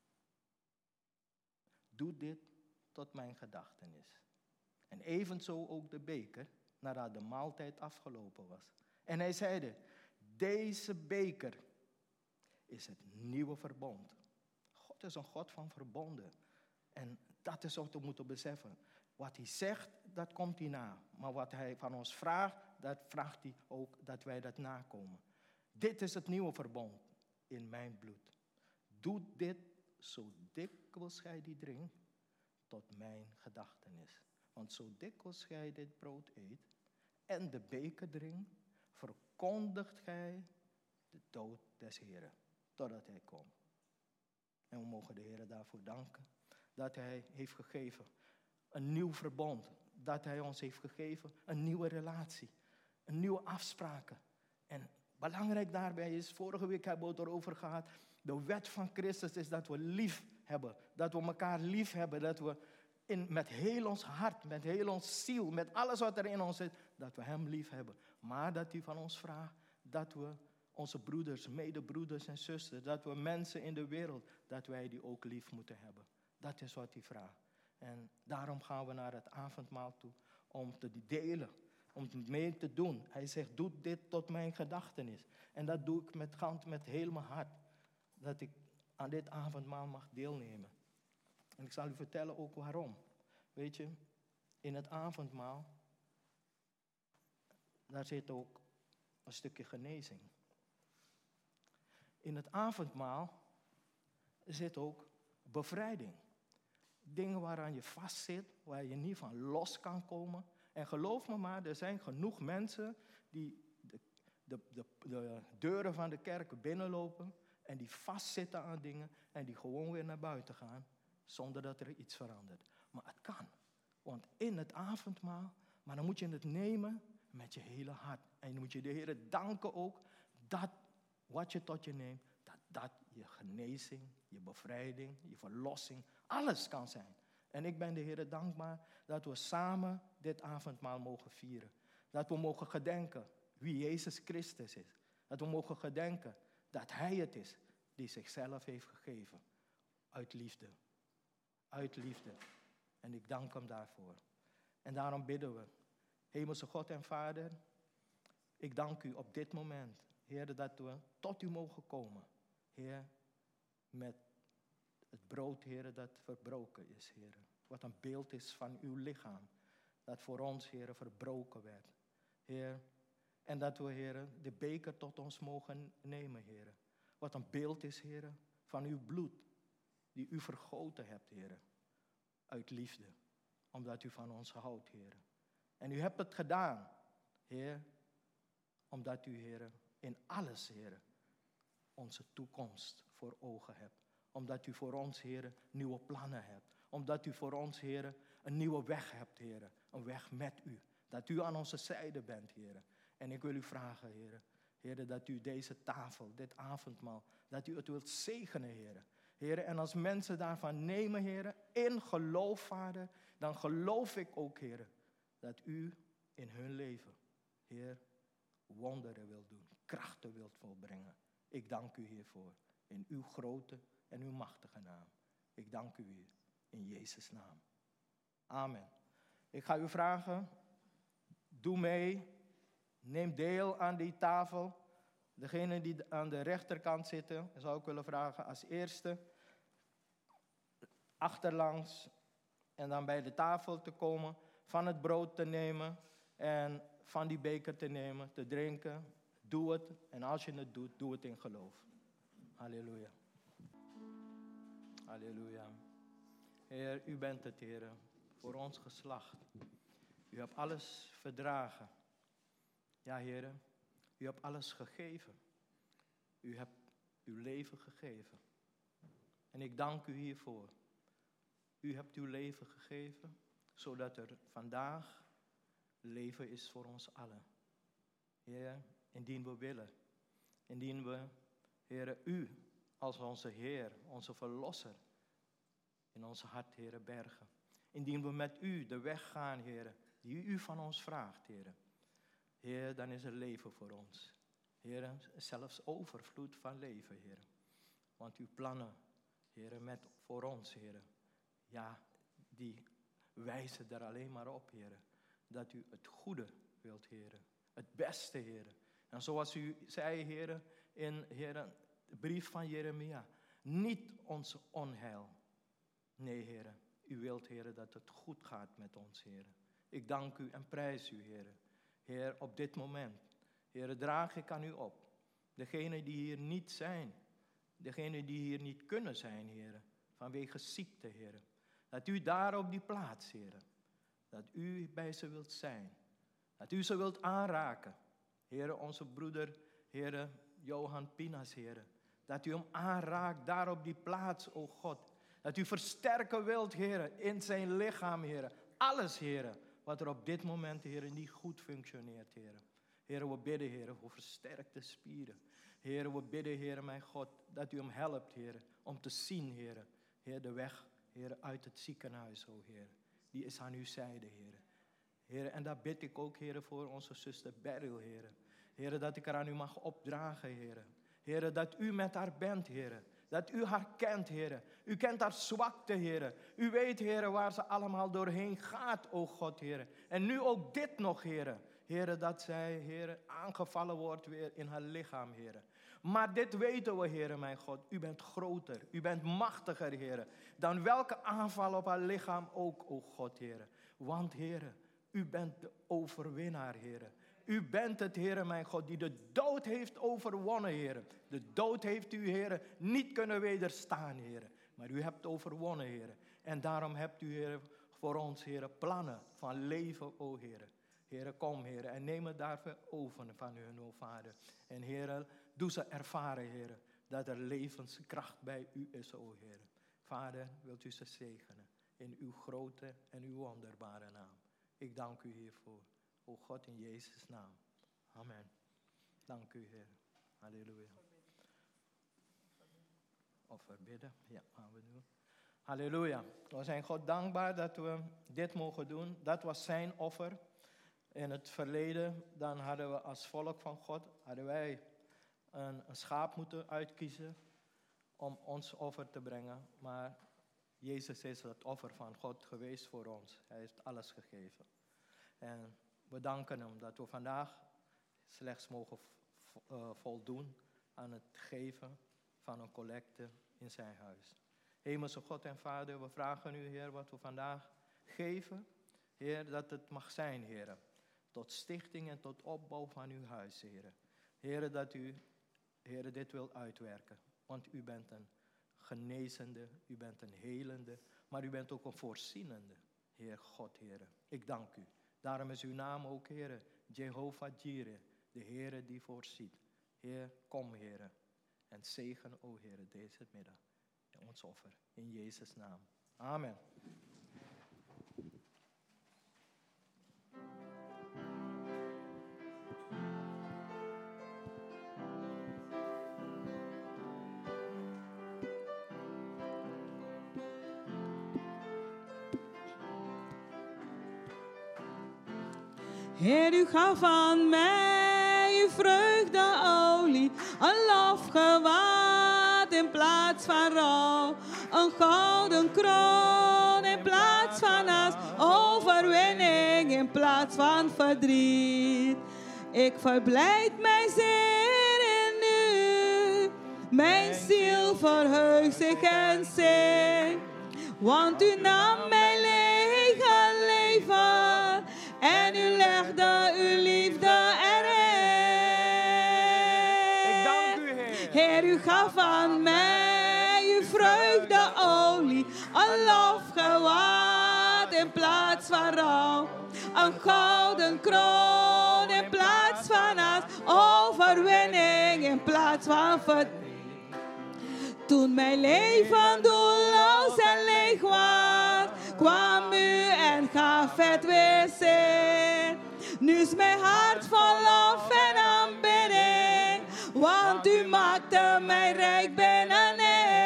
Doe dit tot mijn gedachtenis. En evenzo ook de beker, nadat de maaltijd afgelopen was. En hij zeide, deze beker is het nieuwe verbond. God is een God van verbonden. En dat is wat we moeten beseffen. Wat hij zegt, dat komt hij na. Maar wat hij van ons vraagt, dat vraagt hij ook dat wij dat nakomen. Dit is het nieuwe verbond in mijn bloed. Doe dit zo dikwijls gij die drinkt, tot mijn gedachtenis. Want zo dikwijls gij dit brood eet en de beker drinkt, verkondigt gij de dood des Heren, totdat hij komt. En we mogen de Heer daarvoor danken, dat hij heeft gegeven een nieuw verbond. Dat hij ons heeft gegeven een nieuwe relatie, een nieuwe afspraken. En belangrijk daarbij is, vorige week hebben we het erover gehad, de wet van Christus is dat we lief hebben. Dat we elkaar lief hebben. Dat we met heel ons hart, met heel ons ziel, met alles wat er in ons zit, dat we hem lief hebben. Maar dat hij van ons vraagt dat we onze broeders, medebroeders en zusters, dat we mensen in de wereld, dat wij die ook lief moeten hebben. Dat is wat hij vraagt. En daarom gaan we naar het avondmaal toe, om te delen, om het mee te doen. Hij zegt, doe dit tot mijn gedachtenis. En dat doe ik met heel mijn hart. Dat ik aan dit avondmaal mag deelnemen. En ik zal u vertellen ook waarom. Weet je, in het avondmaal, daar zit ook een stukje genezing. In het avondmaal zit ook bevrijding. Dingen waaraan je vastzit, waar je niet van los kan komen. En geloof me maar, er zijn genoeg mensen die de deuren van de kerk binnenlopen en die vastzitten aan dingen en die gewoon weer naar buiten gaan zonder dat er iets verandert. Maar het kan, want in het avondmaal, maar dan moet je het nemen met je hele hart. En dan moet je de Heer danken ook dat wat je tot je neemt, dat je genezing, je bevrijding, je verlossing, alles kan zijn. En ik ben de Heer dankbaar dat we samen dit avondmaal mogen vieren. Dat we mogen gedenken wie Jezus Christus is. Dat we mogen gedenken dat Hij het is die zichzelf heeft gegeven. Uit liefde. Uit liefde. En ik dank Hem daarvoor. En daarom bidden we. Hemelse God en Vader, ik dank U op dit moment, Heer, dat we tot U mogen komen. Heer, met het brood, Heer, dat verbroken is, Heer. Wat een beeld is van Uw lichaam. Dat voor ons, Heer, verbroken werd. Heer, en dat we, Heer, de beker tot ons mogen nemen, Heer. Wat een beeld is, Heer, van Uw bloed. Die U vergoten hebt, Heer. Uit liefde. omdat u van ons houdt, Heer. En u hebt het gedaan, Heer, omdat u, Heer, in alles, Heer, onze toekomst voor ogen hebt. Omdat u voor ons, Heer, nieuwe plannen hebt. Omdat u voor ons, Heer, een nieuwe weg hebt, Heer. Een weg met u. Dat u aan onze zijde bent, Heer. En ik wil u vragen, Heer, Heer, dat u deze tafel, dit avondmaal, dat u het wilt zegenen, Heer. Heer, en als mensen daarvan nemen, Heer, in geloof, Vader, dan geloof ik ook, Heer, dat u in hun leven, Heer, wonderen wilt doen, krachten wilt volbrengen. Ik dank u hiervoor, in uw grote en uw machtige naam. Ik dank u, Heer, in Jezus' naam. Amen. Ik ga u vragen, doe mee, neem deel aan die tafel. Degenen die aan de rechterkant zitten, zou ik willen vragen als eerste achterlangs en dan bij de tafel te komen, van het brood te nemen en van die beker te nemen, te drinken. Doe het en als je het doet, doe het in geloof. Halleluja. Halleluja. Heer, u bent het, Heer, voor ons geslacht. U hebt alles verdragen. Ja, Heer, u hebt alles gegeven. U hebt uw leven gegeven. En ik dank u hiervoor. U hebt uw leven gegeven, zodat er vandaag leven is voor ons allen. Heer, indien we willen. Indien we, Heer, u als onze Heer, onze Verlosser, in ons hart, Heer, bergen. Indien we met u de weg gaan, Heer, die u van ons vraagt, Heer. Heer, dan is er leven voor ons. Heer, zelfs overvloed van leven, Heer. Want uw plannen, Heer, voor ons, Heer, ja, die wijzen er alleen maar op, Heer. Dat u het goede wilt, Heer. Het beste, Heer. En zoals u zei, Heer, in Heer, de brief van Jeremia. Niet ons onheil. Nee, Heer. U wilt, Heer, dat het goed gaat met ons, Heer. Ik dank u en prijs u, Heer. Heer, op dit moment, Heer, draag ik aan u op. Degenen die hier niet zijn. Degenen die hier niet kunnen zijn, Heer. Vanwege ziekte, Heer. Dat u daar op die plaats, Heer. Dat u bij ze wilt zijn. Dat u ze wilt aanraken. Heer, onze broeder, Heer, Johan Pinas, Heer. Dat u hem aanraakt daar op die plaats, o God. Dat u versterken wilt, Heer, in zijn lichaam, Heer. Alles, Heer, wat er op dit moment, Heer, niet goed functioneert, Heer. Heer, we bidden, Heer, voor versterkte spieren. Heer, we bidden, Heer, mijn God, dat u hem helpt, Heer, om te zien, Heer. Heer, de weg, Heer, uit het ziekenhuis, o Heer. Die is aan uw zijde, Heer. Heer, en daar bid ik ook, Heer, voor onze zuster Beryl, Heer. Heer, dat ik haar aan u mag opdragen, Heer. Heer, dat u met haar bent, Heer. Dat u haar kent, Heer. U kent haar zwakte, Heer. U weet, Heer, waar ze allemaal doorheen gaat, o God, Heer. En nu ook dit nog, Heer. Heer, dat zij, Heer, aangevallen wordt weer in haar lichaam, Heer. Maar dit weten we, Heer, mijn God. U bent groter, u bent machtiger, Heer. Dan welke aanval op haar lichaam ook, o God, Heer. Want, Heer, u bent de overwinnaar, Heer. U bent het, Heer, mijn God, die de dood heeft overwonnen, Heer. De dood heeft u, Heer, niet kunnen wederstaan, Heer. Maar u hebt overwonnen, Heer. En daarom hebt u, Heer, voor ons, Heer, plannen van leven, o Heer. Heer, kom, Heer, en neem het daarvoor over van u, o Vader. En Heer, doe ze ervaren, Heer, dat er levenskracht bij u is, o Heer. Vader, wilt u ze zegenen in uw grote en uw wonderbare naam. Ik dank u hiervoor. O God, in Jezus' naam. Amen. Dank u, Heer. Halleluja. Offer bidden. Ja, gaan we doen. Halleluja. We zijn God dankbaar dat we dit mogen doen. Dat was zijn offer. In het verleden, dan hadden we als volk van God, hadden wij een schaap moeten uitkiezen om ons offer te brengen. Maar Jezus is het offer van God geweest voor ons. Hij heeft alles gegeven. En we danken hem dat we vandaag slechts mogen voldoen aan het geven van een collecte in zijn huis. Hemelse God en Vader, we vragen u, Heer, wat we vandaag geven. Heer, dat het mag zijn, Heer, tot stichting en tot opbouw van uw huis, Heer. Heer, dat u, Heer, dit wilt uitwerken. Want u bent een genezende, u bent een helende, maar u bent ook een voorzienende. Heer God, Heer. Ik dank u. Daarom is uw naam ook, Heer, Jehovah Jireh, de Heer die voorziet. Heer, kom, Heer, en zegen, o Heer, deze middag. Ons offer, in Jezus' naam. Amen. Heer, u gaf aan mij uw vreugdeolie, een lofgewaad in plaats van rouw, een gouden kroon in plaats van haast, overwinning in plaats van verdriet. Ik verblijd mij zeer in u, mijn ziel verheugt zich en zingt, want u nam mijn lege leven en u legde uw liefde erin. Ik dank u, Heer. Heer, u gaf aan mij uw vreugdeolie, een lofgewaad in plaats van rouw, een gouden kroon in plaats van haast, overwinning in plaats van verdriet. Toen mijn leven doelloos en leeg was, kwam u en gaf het weer zin. Nu is mijn hart vol lof en aanbidding, want u maakte mij rijk binnenin.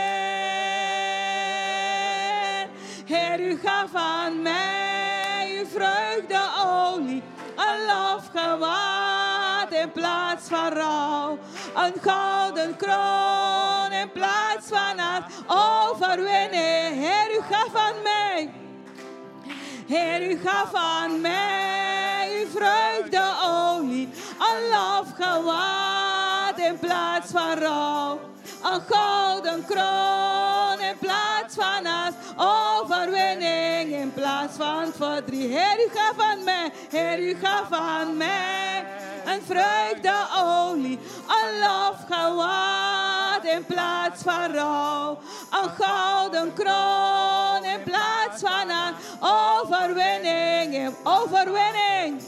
Heer, u gaf aan mij uw vreugdeolie, een lofgewaad in plaats van rouw, een gouden kroon in plaats van haast, overwinning. Heer, u gaf aan mij. Heer, u gaf aan mij uw vreugdeolie, een lofgewaad in plaats van rouw, een gouden kroon in plaats van haast, overwinning in plaats van verdriet. Heer, u gaf aan mij, Heer, u gaf aan mij een vreugdeolie, een lofgewaad in plaats van rouw, een gouden kroon in plaats van haast, overwinning, overwinning.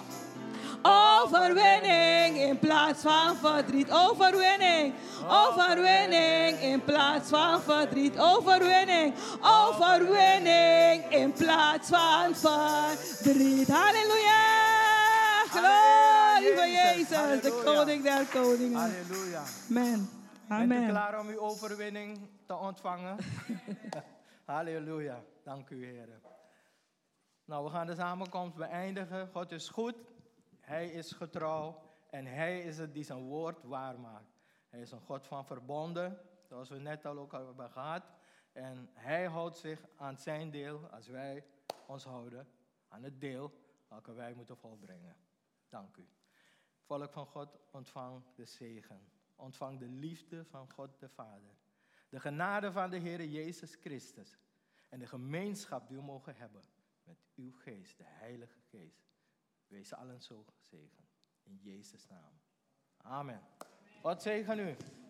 Overwinning in plaats van verdriet. Overwinning, overwinning in plaats van verdriet. Overwinning, overwinning in plaats van verdriet. Halleluja! Glorie voor Jezus, de koning der koningen. Halleluja. Amen. Bent u Amen. klaar om uw overwinning te ontvangen? Halleluja. Dank u, Heer. Nou, we gaan de samenkomst beëindigen. God is goed. Hij is getrouw. En Hij is het die zijn woord waarmaakt. Hij is een God van verbonden. Zoals we net al ook hebben gehad. En Hij houdt zich aan zijn deel. Als wij ons houden aan het deel welke wij moeten volbrengen. Dank u. Volk van God, ontvang de zegen. Ontvang de liefde van God de Vader. De genade van de Heer Jezus Christus. En de gemeenschap die we mogen hebben met uw geest, de Heilige Geest. Wees allen zo gezegend. In Jezus' naam. Amen. God zegen u.